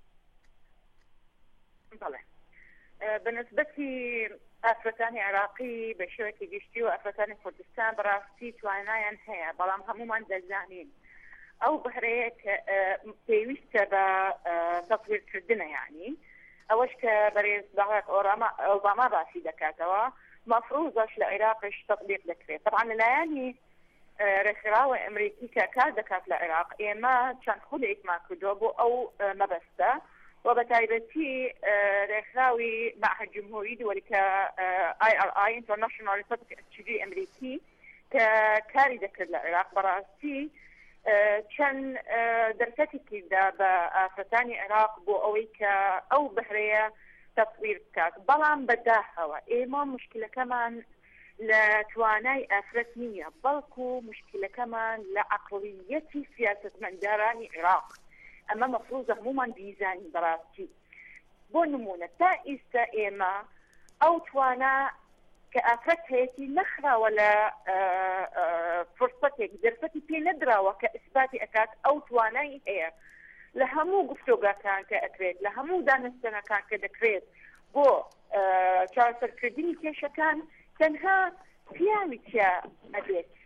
بالنسبة ئافرەتانی عراقی بە شێوەیەکی گشتی و ئافرەتانی کوردستان بەڕاستی توانایان هەیە بەڵام هەمومان دەزانین ئەو بەهرەیە کە پێویستە بە تەطویرکردنە یعنی ئەوەش کە بەڕێز باراک ئۆباما باسی دەکاتەوە مەفروضەش لە عێراقش تەطبیق دەکرێت طبعا لەلایەنی ڕێکخراوە ئەمریکی کە کار دەکات لە عێراق ئێمە چەند خولێکمان کردووە بۆ ئەو مەبەستە و بەتایبەتی ڕێکخراوی معهد جمهوری دووەریکە IRI International Republic Institute ئەمریکی کە کاری دەکرد لە عێراق بەڕاستی چەند دەرفەتێکی دا بە ئافرەتانی عێراق بۆ ئەوەی کە ئەو بەهرەیە تەطویر بکات بەڵام بەداخەوە ئێمە مشکلەکەمان لە توانای ئافرەت نییە بەڵکو مشکلەکەمان لە عەقڵیەتی سیاسەتمەندارانی عێراق ئەمە مەفروضە هەمومان بیزانین بەڕاستی بۆ نمونە تا ئێستا ئێمە ئەو توانە کە ئافرەت هەیەی نەخراوە لە فرسەتێک دەرفەتی پێ نەدراوە کە ئیسباتی ئەکات ئەو توانایی هەیە لە هەموو گفتوگاکان کە ئەکرێت لە هەموو دانستنەکان کە دەکرێت بۆ چارەسەرکردنی کێشەکان تەنها پیاوی تیا ئەبێت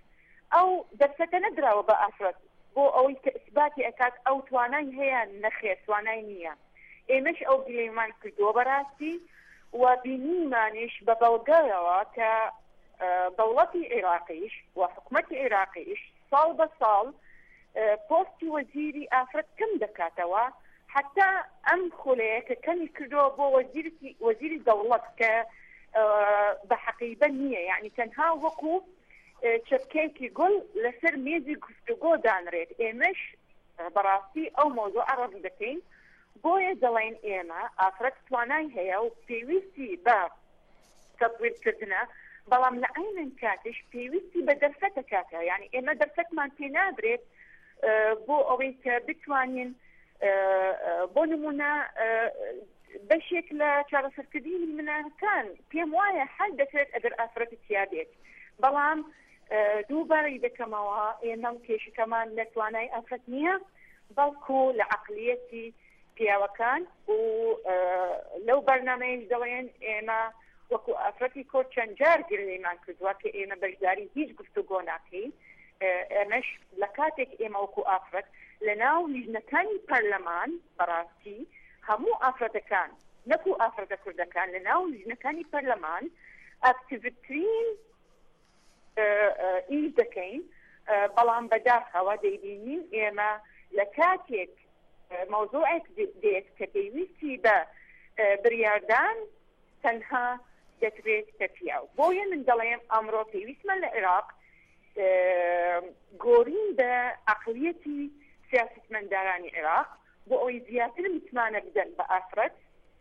ئەو دەرفەتە نەدراوە بە ئافرەت بۆ ئەوەی کە ئیثباتی ئەکات ئەو توانای هەیە نەخێر توانای نییە. ئێمەش ئەو گلەیمان کردووە بەڕاستی و بینیمانیش بە بەڵگەرەوە کە دەوڵەتی عێراقیش و حکوومەتی عێراقیش ساڵ بە ساڵ پۆستی وەزیری ئافرەت کەم دەکاتەوە، حتا ئەم خولەیە کە کەمی کردەوە بۆ وەزیری دەوڵەت کە بە حەقیبە نییە، یعنی تەنها وەکو چەپکەیەکی گوڵ لەسەر مێزی گفتوگۆ دانرێت. ئێمەش بەڕاستی ئەو مۆزوع عرض دەکەین بۆیە دەڵێن ئێمە ئافرەت توانای هەیە و پێویستی بە تەطویرکردنە، بەڵام لە عینەن کاتش پێویستی بە دەرفەتە کاتە، یعنی ئێمە دەرفەتمان پێ نادرێت بۆ ئەوەی کە بتوانین بۆ نمونە بەشێک لە چارەسەرکردنی مناکان پێم وایە حل دەکرێت ئەگەر ئافرەت تیا بێت، بەڵام دووبارەی دەکەمەوە ئێمە کێشەکەمان لە توانای ئافرەت نییە بەڵکو لە عەقلیەتی پیاوەکان و لەو بەرنامەیەش دەڵێن ئێمە وەکو ئافرەتی کورد چەند جار گرێمان کردووە کە ئێمە بەشداری هیچ گفتوگۆ ناکەین. ئێمەش لە کاتێک ئێمە وەکو ئافرەت لە ناو لیژنەکانی پەرلەمان بەڕاستی هەموو ئافرەتەکان نەکو ئافرەتە کوردەکان لە ناو لیژنەکانی پەرلەمان ئاکتیڤترین ئیش دەکەین، بەڵام بەداخەوە دەیبینین ئێمە لە کاتێک مۆزوعێک دێت کە پێویستی بە بریاردان تەنها دەکرێت تەپیاو. بۆیە من دەڵێم ئەمڕۆ پێویستمان لە عێراق گۆڕین بە عەقلیەتی سیاسەتمەندارانی عێراق بۆ ئەوەی زیاتر متمانە بدەن بە ئافرەت،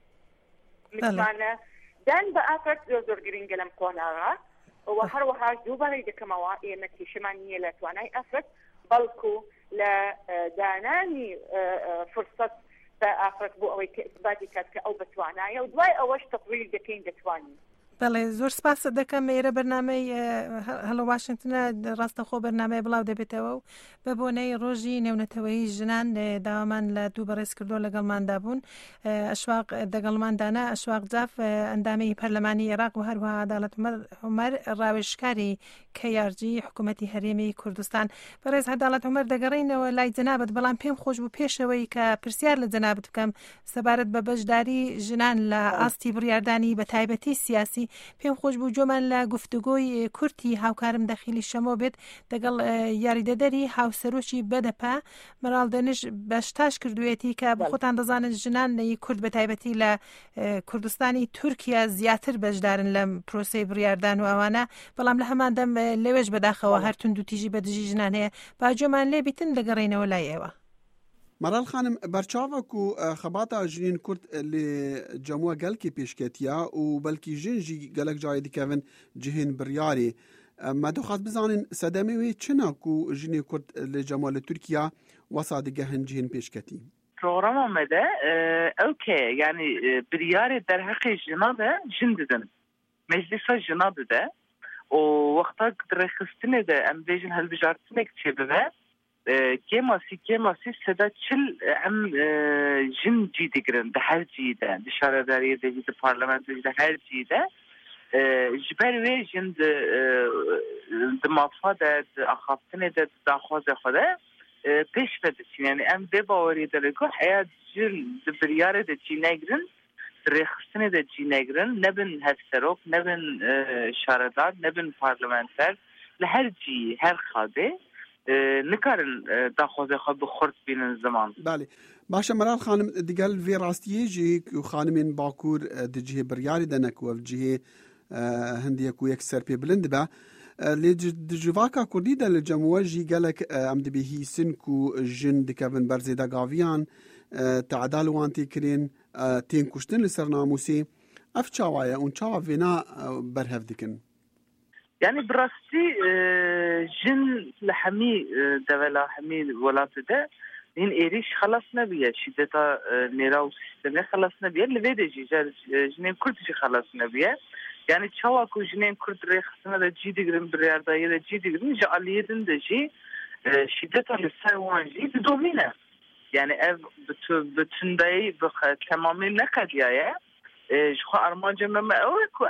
متمانە دان بە ئافرەت زۆر گرنگە لەم قۆناغا و هەروەها دووبارەی دەکەمەوە ئێمە کێشەمان نییە لە توانای ئافرەت بەڵکو لە دانانی فرسەت بە ئافرەت بۆ ئەوەی کە ئیثباتی کات کە ئەو بتوانایە و دوای ئەوەش تەطویر دەکەین دەتوانین. بەڵێ زۆر سپاس دەکەم. ئێرە بەرنامەی هەڵۆ واشنگتنە ڕاستەخۆ بەرنامەیە بڵاو دەبێتەوە و بە بۆنەی ڕۆژی نێونەتەوەی ژنان داوامان لە دوو بەڕێز کردو لەگەڵماندا بوون. ئەشواق دەگەڵماندانا ئەشواق جاف ئەندامەی پەرلەمانی عێراق و هەروەها عەدالەت عومەر ڕاوێژکاری کەیارجی حکوومەتی هەرێمی کوردستان. بەڕێز عەدالەت عومەر دەگەڕینەوە لای جەنابەت، بەڵام پێم خۆش بوو پێشەوەی کە پرسیار لە جەنابەت بکەم سەبارەت بە بەشداری ژنان لە ئاستی بڕیاردانی بە تایبەتی سیاسی. پێم خۆش بوو جۆمان لە گفتوگۆی کورتی هاوکارم دەخیلی شەمۆ بێت دەگەڵ یاریدەدەری هاوسەرۆکی بەدەپا مەراڵ دەنش بەشتاش کردوێتی کە بخۆتان دەزانن ژنانی کورد بە تایبەتی لە کوردستانی تورکیا زیاتر بەشدارن لە پرۆسەی بڕیاردان و ئەوانە، بەڵام لە هەمان دەم لەوێش بەداخەوە هەر تونند و تیژی بەدژی ژنان هەیە. با جۆمان لێ بیتن دەگەڕێنەوە لای ئێوە. مەرال خانم بەرچاوەک و خەباتە ژنین کورد لێ جەمووە گەلکی پێشکەتیە و بەلکی ژنجی گەلک جای دیکەون جهێن بڕیاری ما دەخواست بزانین سەدەمێ وێ چناک و ژنی کورد لە جەمووە لە تورکیا وەسا دیگەهن جهێن پێشکەتی پرۆگرامامەدە ئەو کێ یعنی بریارێ دەرهەقی ژنا دە ژن ددن مەجلیسا ژنا ددە و وەختا درێخستنێ دە ئەم بێژن هەلبژارتنێک چێ ببە کێماسی سەدا چل ئەم ژن جی دەگرن دە هەر جیدە دە شارەداریە دەجی دە پارلەمەنت دە هەر جیدە ji ber wê jin di matfa de di axaftinê de daxwaze xwe de pêş ve diçîn yani em vê bawerî de ku heya jin di biryarê de cî negirin di rêxistinê de cî negirin nebin hevserok nebin şaredar nebin parlamenter li her cî her xadê nikarin daxwaze xwe bi xurt bînin ziman. باشە مەرال خانم دیگەل vê rastiyê jî û xanimên Bakur di cihê biryarî de neku ev cihê hindiyek û yek serpê bilind dibe lê di civaka Kurdî de li Cemûwe jî gelek em dibihîsin ku jin dikevin berzê de gaviyan teedal wan tê kirin tên kuştin li ser namûsê ev çawa ye û çawa vêna berhev dikin. Yani bi rastî jin li hemî devela hemî welatê de این ایریش خلاص نبیه شدتا نێرا و سیستمی خلاص نبیه لێ دەجی ژنێن کوردی خلاص نبیه یعنی چاواکو ژنێن کورد ڕێخستنە دە جی دەگرن بڕیارداییە دە جی دەگرن جە عەلیەدن دەجی شدتا لەسەر وانجی دۆمینە yani ev bütündayı tamamen ne kadiyaya şu armanca meme ev ku ev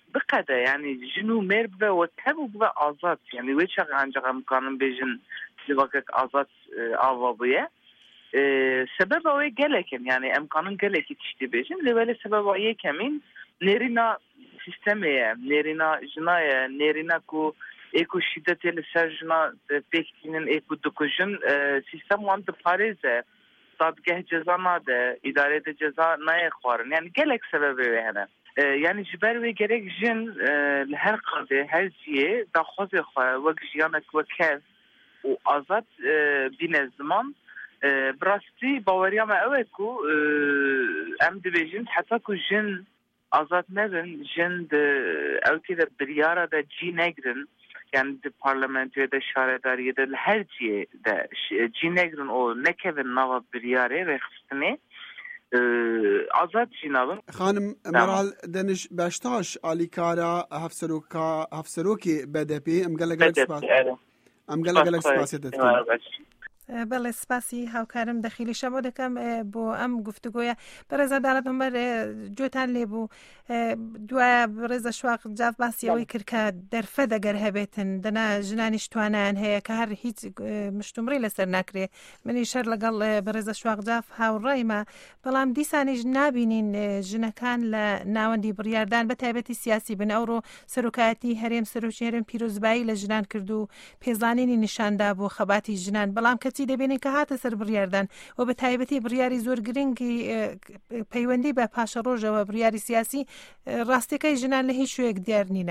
بقدر يعني جنو مير ببا وتهبو ببا آزاد يعني ويش عنجا مكانن بيجن سواكك آزاد آوابية سبب اوه گلکن يعني امکانن گلکی تشتی بيجن لولی سبب اوه كمين نيرينا سيستمية نيرينا جناية نيرينا كو ايكو شدت لسر جنا بيكتينن ايكو دكوجن سيستم وانت باريزه دادگاه جزا ناده اداره جزا نايه خوارن يعني گلک سبب اوه هنه يعني جبروي گرك جن لهر قاده هر زيه دا خوزي خواه وك جيانك وكاف و آزاد بين زمان براستی باوریا ما اوه کو ام دبیجن حتی کو جن آزاد نبن جن او که ده بریاره ده جی نگرن یعنی ده پارلمنتوی ده شارداری ده هر جیه ده جی نگرن او نکوین نوا بریاره رخصتنه آزاد جی نبن خانم مرال دنش باشتاش آلیکارا هفسروکی بدپی ام گلگلک سپاسی دتکن بەڵێ سپاسی هاوکارم دەخیلی شەمە دەکەم بۆ ئەم گفتوگۆیە بەڕێزە داڵەت عومەر گوێتان لێبوو دوایە بەڕێزە شواق جاف باسیەوەی کرد کە دەرفە دەگەر هەبێتن دەنا ژنانیش توانیان هەیە کە هەر هیچ مشتومڕی لەسەر ناکرێ منی شەر لەگەڵ بەڕێزە شواق جاف هاوڕایمە بەڵام دیسانیش نابینین ژنەکان لە ناوەندی بڕیاردان بە تایبەتی سیاسی بن ئەوڕۆ سەرۆکایەتی هەرێم سەرۆکی هەرێم پیرۆزبایی لە ژنان کرد و پێزانینی نیشاندا بۆ خەباتی ژنان بەڵام کەچی دەبێنین کە هاتە سەر بڕیاردان و بە تایبەتی بڕیاری زۆر گرنگی پەیوەندی بە پاشە ڕۆژەوە بڕیاری سیاسی ڕاستیەکەی ژنان لە هیچ شوێک دیار نینە.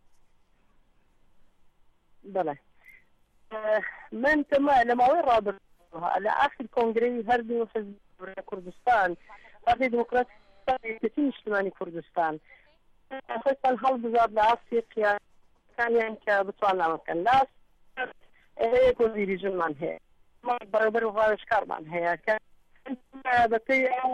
بەڵێ من تەما لەماوەی ڕابردووە لە ئاخر کۆنگرەی هەردوو حزب کوردستان پارتی دموکراتی نیشتیمانی کوردستان خۆتان هەڵبژار لە ئاستی قیادەکانیان کە بتوانن ئەمەکەن لاس وەزیری ژنمان هەیە بەڕێوەبەر و ڕاوێژکارمان هەیە کە بەپێی ئەو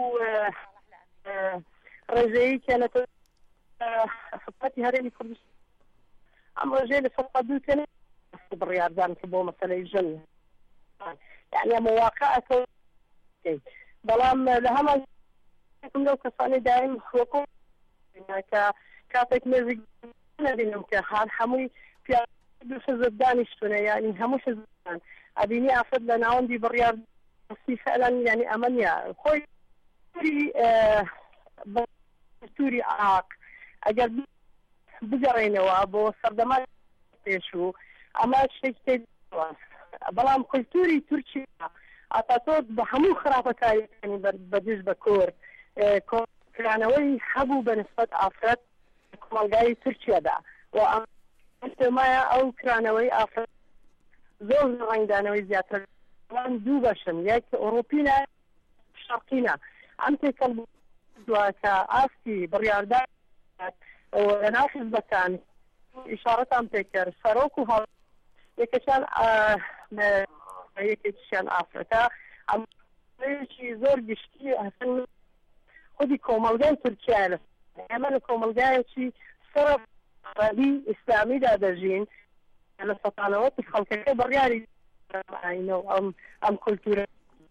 ڕێژەیەی کە لە حکومەتی هەرێمی کوردستان ئەم ڕێژەیە لە سەد دوو تێنێ بڕیاردان کە بۆ مەسەلەی ژن یعنی ئەمە واقعەتە بەڵام لە هەمان لەو کەسانی دایم وەکو کە کاتێک نزیک نەبینم کە هەر هەمووی حزب دانیشتونه يعني همو حزبان ابيني افرد لنا عندي بريار فعلا يعني امانيا خوي دستوري عراق اگر بجرينا وابو سردمان شو اما شيء بلام كلتوري تركيا اتاتود بهمو خرافه يعني بدز بكور كورانوي حبو بنسبه افراد كمالغاي تركيا دا ما او کرانەوەی ئافرەت زۆر ڕنگدانەوەی زیاتر دوو بەشن یەک ئۆروپینە شەرقینە ئەم تێکەڵ دووە کە ئاستی بڕیاردان لەناو حیزبەکان ئیشارەتان پێکرد سەرۆک و هەڵ یەکەشیان یەکێکیشیان ئافرەتە ئەمەیەکی زۆر گشتی هەسن خودی کۆمەلگای تورکیا لە ئێمە لە کۆمەلگایەکی سەرە ئیسلامی دادەژین لە سەتانەوەتی خەڵکەکە بڕیاری ئەم کولتورە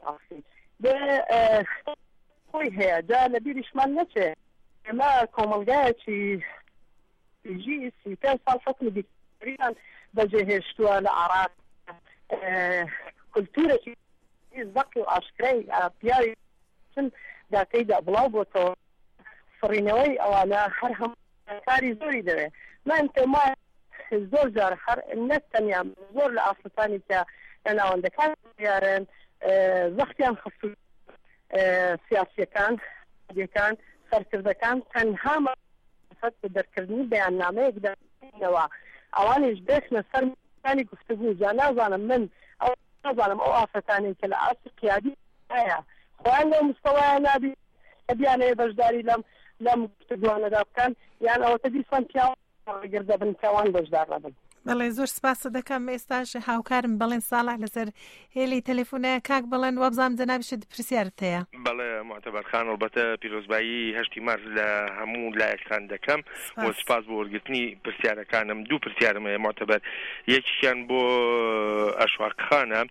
خۆی هەیە جا لە بیریشمان نەچێ ئێمە کۆمەلگایەکی ژی 35 ساڵ حکمی دیکتاتۆریان بەجێهێشتووە لە عێراق کولتورێکی زەقی و ئاشکرای پیاوی داکەیدا بڵاو بۆتەوە فڕینەوەی ئەوانە هەر هەموو کاری زۆری دەوێت من تەما زۆر جار هەر نەتەنیا زۆر لە ئافرەتانی کە لە ناوەندەکان یارن زەختیان خستو سیاسیەکان دیەکان سەرکردەکان تەنها مەفەت بە دەرکردنی بەیاننامەیەک دەنەوە ئەوانیش بێخنە سەر میزانی گفتوگو جا نازانم من نازانم ئەو ئافرەتانی کە لە ئاستی قیادی هەیە خۆیان لەو مستەوایە نابی بیانەیە بەشداری لەم گفتوگوانەدا بکەن یان ئەوەتە دیسان پیاوە گردە بن کەوان بەشدار نەبن. بەڵێ زۆر سپاس دەکەم ئێستاش هاوکارم بەڵێن ساڵح لەسەر هێلی تەلەفۆنەیە کاک بڵێن وەبزانم جەنابیشت پرسیارت هەیە. بەڵێ معتەبەرخان ئەلبەتە پیرۆزبایی 8 مارس لە هەموو لایەکان دەکەم و سپاس بۆ وەرگرتنی پرسیارەکانم دوو پرسیارم هەیە معتەبەر یەکیشیان بۆ ئەشواقخانە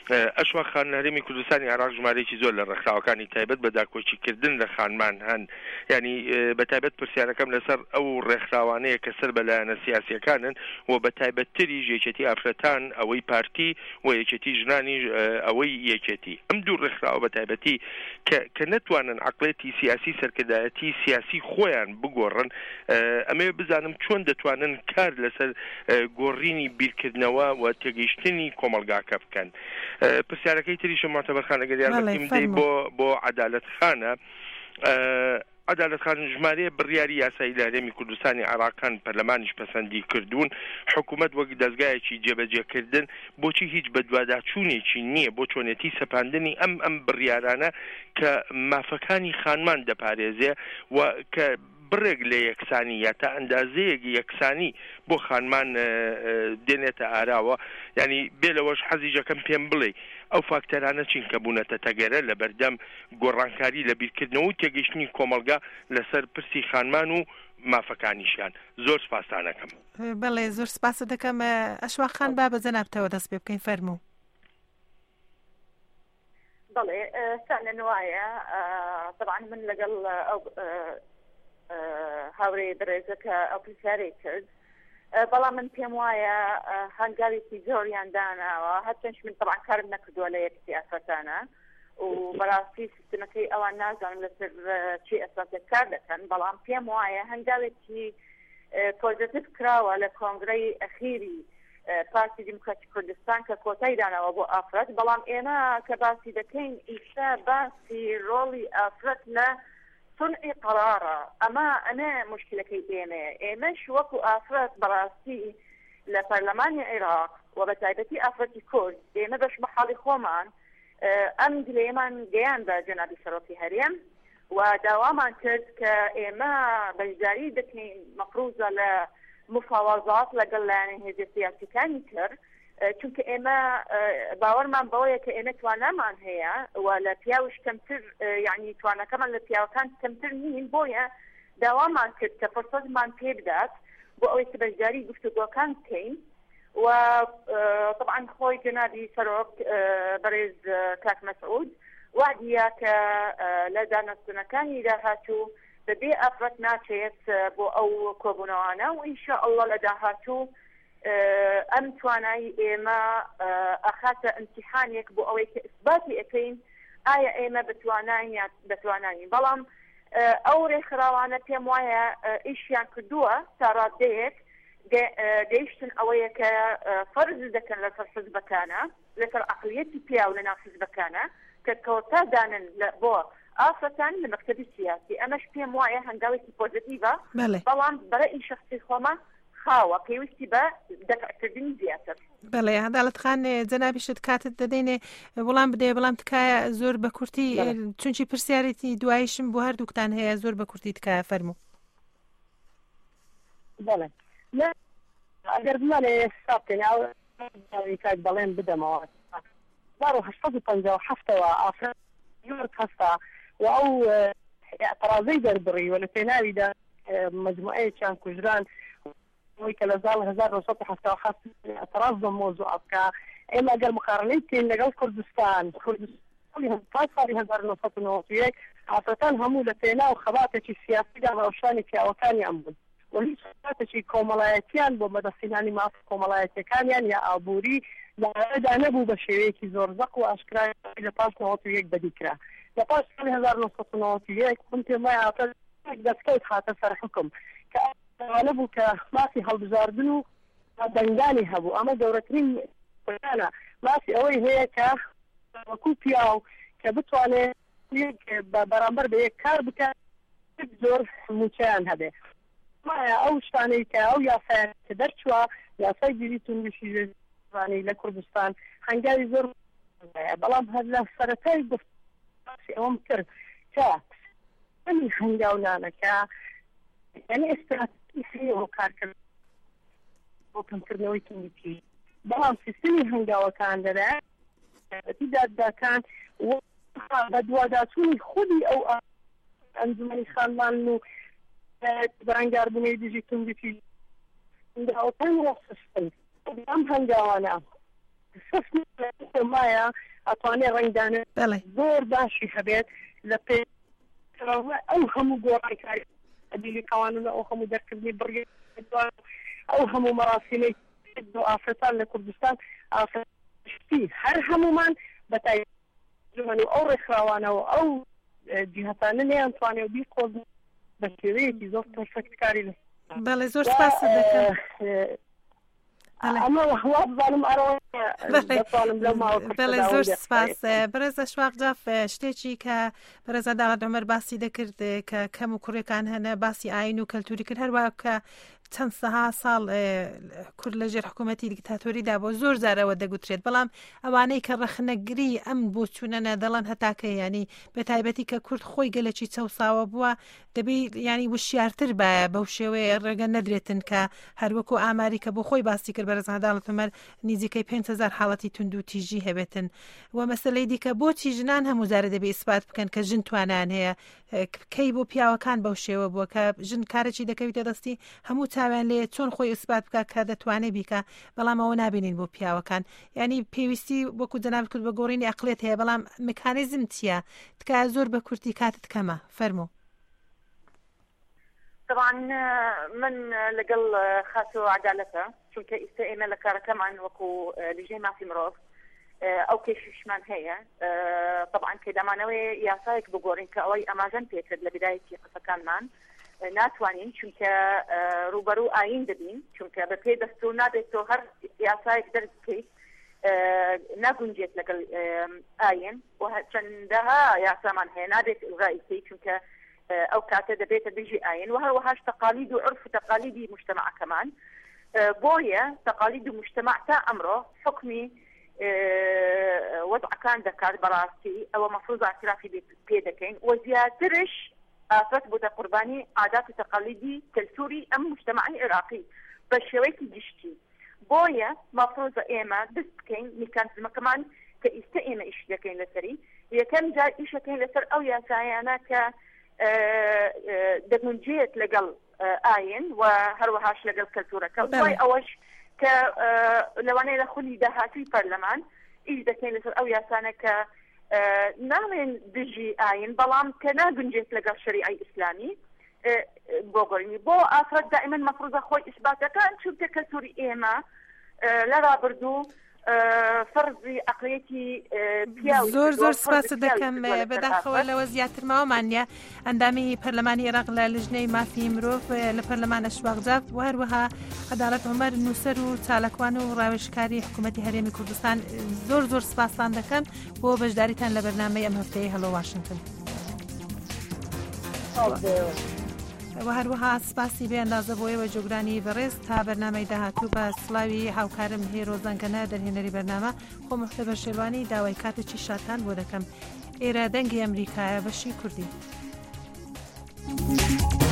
ئەشواخان هەرێمی کوردستانی عێراق ژمارەیەکی زۆر لە ڕێکخراوەکانی تایبەت بە داکۆچیکردن لە خانمان هەن ینی بە تایبەت پرسیارەکەم لەسەر ئەو ڕێکخراوانەیە کە سەر بەلایەنە سیاسیەکانن و بە تایبەتتری یەکێتی ئافرەتان ئەوەی پارتی و یەکێتی ژنانی ئەوەی یەکێتی ئەم دوو ڕێکخراوە بە تایبەتی کە نەتوانن عقلێتی سیاسی سەرکردایەتی سیاسی خۆیان بگۆڕن ئەمێ بزانم چۆن دەتوانن کار لەسەر گۆڕینی بیرکردنەوە و تێگەیشتنی کۆمەلگاکە بکەن. پرسیارەکەی تریشە ماتەبەرخان ئەگەر یارمەتیم بدەی بۆ عەدالەتخانە عەدالەتخان ژمارەیە بڕیاری یاسایی لە هەرێمی کوردستانی عێراقان پەرلەمانیش پەسەندی کردوون حکوومەت وەک دەستگایەکی جێبەجێکردن بۆچی هیچ بەدواداچوونێکی نییە بۆ چۆنێتی سەپاندنی ئەم بڕیارانە کە مافەکانی خانمان دەپارێزێ و کە بڕێک لە یەکسانی یا تا ئەندازەیەکی یەکسانی بۆ خانمان دێنێتە ئاراوە ینی بێ لەوەش حەزیجەکەم پێم بڵێ ئەو فاکتەرانە چین کە بوونەتە تەگەرە لە بەردەم گۆڕانکاری لە بیرکردنەوە و تێگەیشتنی کۆمەلگا لەسەر پرسی خانمان و مافەکانیشیان. زۆر سپاسانەکەم. بەڵێ زۆر سپاس دەکەم. ئەشواخان با بە جەنابتەوە دەست پێ بکەین فەرموو. بەڵێ سانە وایە طبعا من لەگەڵ هاوڕێی بەڕێزەکە ئەو پرسیارەی کرد بەڵام من پێم وایە هەنگاوێکی زۆریان داناوە هەرچەندش من طبعا کارم نەکردووە لە یەک سیاسەتانە و بەڕاستی سیستمەکەی ئەوان نازانم لەسەر چی ئەساسێک کار دەکەن بەڵام پێم وایە هەنگاوێکی پۆزیتیڤ کراوە لە کۆنگرەی ئەخیری پارتی دیموکراتی کوردستان کە کۆتای داناوە بۆ ئافرەت بەڵام ئێمە کە باسی دەکەین ئیشتا باسی ڕۆڵی ئافرەت لە صنعی قرارە ئەمە مشکلەکەی ئێمەش وەکو ئافرەت بەڕاستی لە پەرلەمانی عێراق و بە تایبەتی ئافرەتی کورد ئێمە بەش بە حاڵی خۆمان ئەم گلەیەمان گەیان بە جەنابی سەرۆکی هەرێم و داوامان کرد کە ئێمە بەشداری دەکەین مەفروضە لە مفاوەزات لەگەڵ لایەنە هێزە سیاسیەکانی کرد چونکە ئێمە باوەڕمان بەوەیە کە ئێمە توانامان هەیە و لە پیاوش کەمتر یعنی توانەکەمان لە پیاوەکان کەمتر نین بۆیە داوامان کرد کە فەرسەتمان پێ بدات بۆ ئەوەی کە بەشداری گفتوگۆکان بکەین و طبعا خۆی جەنابی سەرۆک بەڕێز کاک مەسعود وعدیە کە لە دانەستنەکانی داهاتوو بەبێ ئافرەت ناچێت بۆ ئەو کۆبوونەوانە و ئینشاءالله لە داهاتوو ئەم توانایی ئێمە ئەخاتە ئیمتیحانێک بۆ ئەوەی کە ئیثباتی ئەکەین ئایا ئێمە دەتوانین بەڵام ئەو ڕێکخراوانە پێم وایە ئیشیان کردووە تا ڕادەیەک گەیشتن ئەوەیە کە فەرز دەکەن لەسەر حزبەکانە لەسەر عەقلیەتی پیا و لەناو حزبەکانە کە کۆتا دانن بۆ ئافرەتان لە مەکتەبی سیاسی ئەمەش پێم وایە هەنگاوێکی پۆزیتیڤە بەڵام بەرەئی شەخسی خۆمە خاوە پێویستی بە دەفعکردنی زیاتر. بەڵێ عەدالەتخان جەنابیشت کاتت دەدەینێ وەڵام بدەیە بەڵام تکایە زۆر بە کورتی چونکی پرسیارێتی دواییشم بۆ هەردووکتان هەیە زۆر بە کورتی تکایە فەرموو. بەڵێ ئەگەر بمانێ حساب بکەین کات بەڵێن بدەمەوە 1957ەوە ئافرەت هەستا و ئەو اعتراضەی دەربڕی و لە پێناویدا مجموعەیەکیان کوژران وی کە لە ساڵ 1970 اعتراض بە مۆزوع بکە ئێمە ئەگەر مقارنەی بکەین لەگەڵ کوردستان ساڵی 1991 ئافرەتان هەموو لە پێناو خەباتێکی سیاسیدا ڕەوشانی پیاوەکانی ئەم بوون و هیچ خەباتێکی کۆمەڵایەتیان بۆ مەدەستێنانی مافی کۆمەڵایەتیەکانیان یا ئابووری لەدا نەبوو بە شێوەیەکی زۆر زەق و ئاشکرای لە پاش 91 بەدیکرا لە پاش ساڵی 1991 من پێم وایە ئافرەت دەستکەوت هاتە سەر حکم کە نەبوو کە مافی هەڵبژاردن و دەنگانی هەبوو ئەمە گەورەترین پۆیانە مافی ئەوەی هەیە کە وەکو پیاو کە بتوانێت بەرامبەر بە یەک کار بکات زۆر موچەیان هەبێ مایە ئەو شتانەی کە ئەو یاسایان کە دەرچووە یاسای گیری توندوشی زانی لە کوردستان هەنگاوی زۆر بەڵام هەر لە سەرەتای گفتمان ئەوەم کرد کە ئەمی هەنگاونانەکە یعنی ئێستراتیژی ئەوە کارکرد بۆ کەمکردنەوەی توندوتی بەڵام سیستمی هەنگاوەکان دەدات دادگاکان بە دوواداچوونی خودی ئەو ئەنجومەنی خانمان و بەرەنگاربوونەی دژی توندوتی هەنگاوەکان ڕۆخستن ئەم هەنگاوانە مایە ئەتوانێ ڕنگدانە زۆر باشی هەبێت لە پێ ئەو هەموو گۆڕانکاری ئەدیلی قوانون ئەو هەموو دەرکردنی بڕی ئەو هەموو مەراسیمەی ئافرەتان لە کوردستان ئافرەتی هەر هەمومان بەتایبەتی ئەو ڕێکخراوانەوە ئەو جیهەتانە نەیانتوانێ و بیرکۆڵ بە شێوەیەکی زۆر پەرفەکتکاری لە بەڵێ زۆر سپاس دەکەم. بەڵێ زۆر سپاس بەرەزە شواقجاف شتێکی کە بەرەزە داڵەت عومەر باسی دەکرد کە کەم و کوڕەکان هەنە باسی ئاین و کەلتوری کرد هەروە کە چەند سەها ساڵ کورد لەژێر حکوومەتی دیکتاتۆریدا بۆ زۆر جارەوە دەگوترێت بەڵام ئەوانەی کە ڕەخنەگری ئەم بۆ چوونەنە دەڵەن هەتاکە ینی بەتایبەتی کە کورد خۆی گەلێکی چەساوە بووە دەبی ینی وشیارتر بە بەو شێوەیە ڕێگە نەدرێتن کە هەروەکو ئاماری کە بۆ خۆی باسی کرد بەرەز عەداڵەت عومەر نزیکەی 5,000 حاڵەتی تونند و تیژی هەبێتن و مەسەلەی دیکە بۆچی ژنان هەموو جارە دەبێ ئیسبات بکەن کە ژن توانان هەیە کەی بۆ پیاوەکان بەو شێوە بووە کە ژن کارێکی دەکەویتە دەستی هەموو تاوان لێ چۆن خۆی ئیسبات بکە کە دەتوانێت بیکە بەڵام ئەوە نابینین بۆ پیاوەکان ینی پێویستی وەکو جەناب کرد بە گۆڕینی عەقڵێت هەیە بەڵام مکانیزم چییە تکایە زۆر بە کورتی کاتت کەمە فەرموو. طبعا من لەگەڵ خاص و عەدالەتە چونکە ئێستا ئێمە لە کارەکەمان وەکو لژنەی مافی مرۆڤ ئەو کێشیشمان هەیە طبعا کە دەمانەوەی یاسایەک بگۆڕین کە ئەوەی ئەماژەن پێکرد لە بدایەتی قسەکانمان ناتوانین چونکە ڕوبەرو ئاین دەبین چونکە بە پێی دەستور نابێت تۆ هەر یاسایەک دەرز بکەیت ناگونجێت لەگەڵ ئاین و چەندەها یاسامان هەیە نابێت ئیلغایی چونکە ئەو کاتە دەبێتە دژی ئاین و هەروەهاش تەقالید و عرف و تەقالیدی مجتەمەعەکەمان بۆیە تەقالید و مجتەمەع تا ئەمڕۆ حکمی وەضعەکان دەکات بەڕاستی ئەوە مەفروض اعترافی پێ دەکەین و زیاترش ئافرەت بووتە قوربانی عادات و تەقالیدی کەلتوری ئەم مجتەمەعی عێراقی بە شێوەیەکی گشتی بۆیە مەفروضە ئێمە دەست بکەین میکانیزمەکەمان کە ئێستا ئێمە ئیش دەکەین لەسەری یەکەم جار ئیشەکەین لەسەر ئەو یاسایانە کە دەگونجێت لەگەڵ ئاین و هەروەهاش لەگەڵ کەلتورەکە دوای ئەوەش کە لەوانەیە لە خولی داهاتووی پەرلەمان ئیش دەکەین لەسەر ئەو یاسانە کە ناڵێن دژی ئاین بەڵام کە ناگونجێت لەگەڵ شەریعەی ئیسلامی بۆ گۆڕینی بۆ ئافرەت دائیمەن مەفروضە خۆی ئیثباتەکان چونکە کەلتوری ئێمە لە ڕابردوو فەرزی عەقڵیەتی پیاوی زۆر سپاس دەکەم بەداخەوە لەوە زیاتر ماوەمانە ئەندامی پەرلەمانی عێراق لە لژنەی مافی مرۆڤ لە پەرلەمانە شواقجاف و هەروەها عەداڵەت عومەر نووسەر و چالاکوان و ڕاوێژکاری حکوومەتی هەرێمی کوردستان زۆر سپاسان دەکەم بۆ بەشداریتان لە بەرنامەی ئەم هەفتەیە هەڵۆ واشنگتن و هەروەها سپاسی بێ ئەندازە بۆیەوە جۆگرانی بەڕێز تا بەرنامەی داهاتوو بە سڵاوی هاوکارم هێرۆ زەنگەنە دەرهێنەری بەرنامە خۆ مختەبەر شێوانی داوای کاتێکی شاتان بۆ دەکەم ئێرە دەنگی ئەمریکایە بەشی کوردی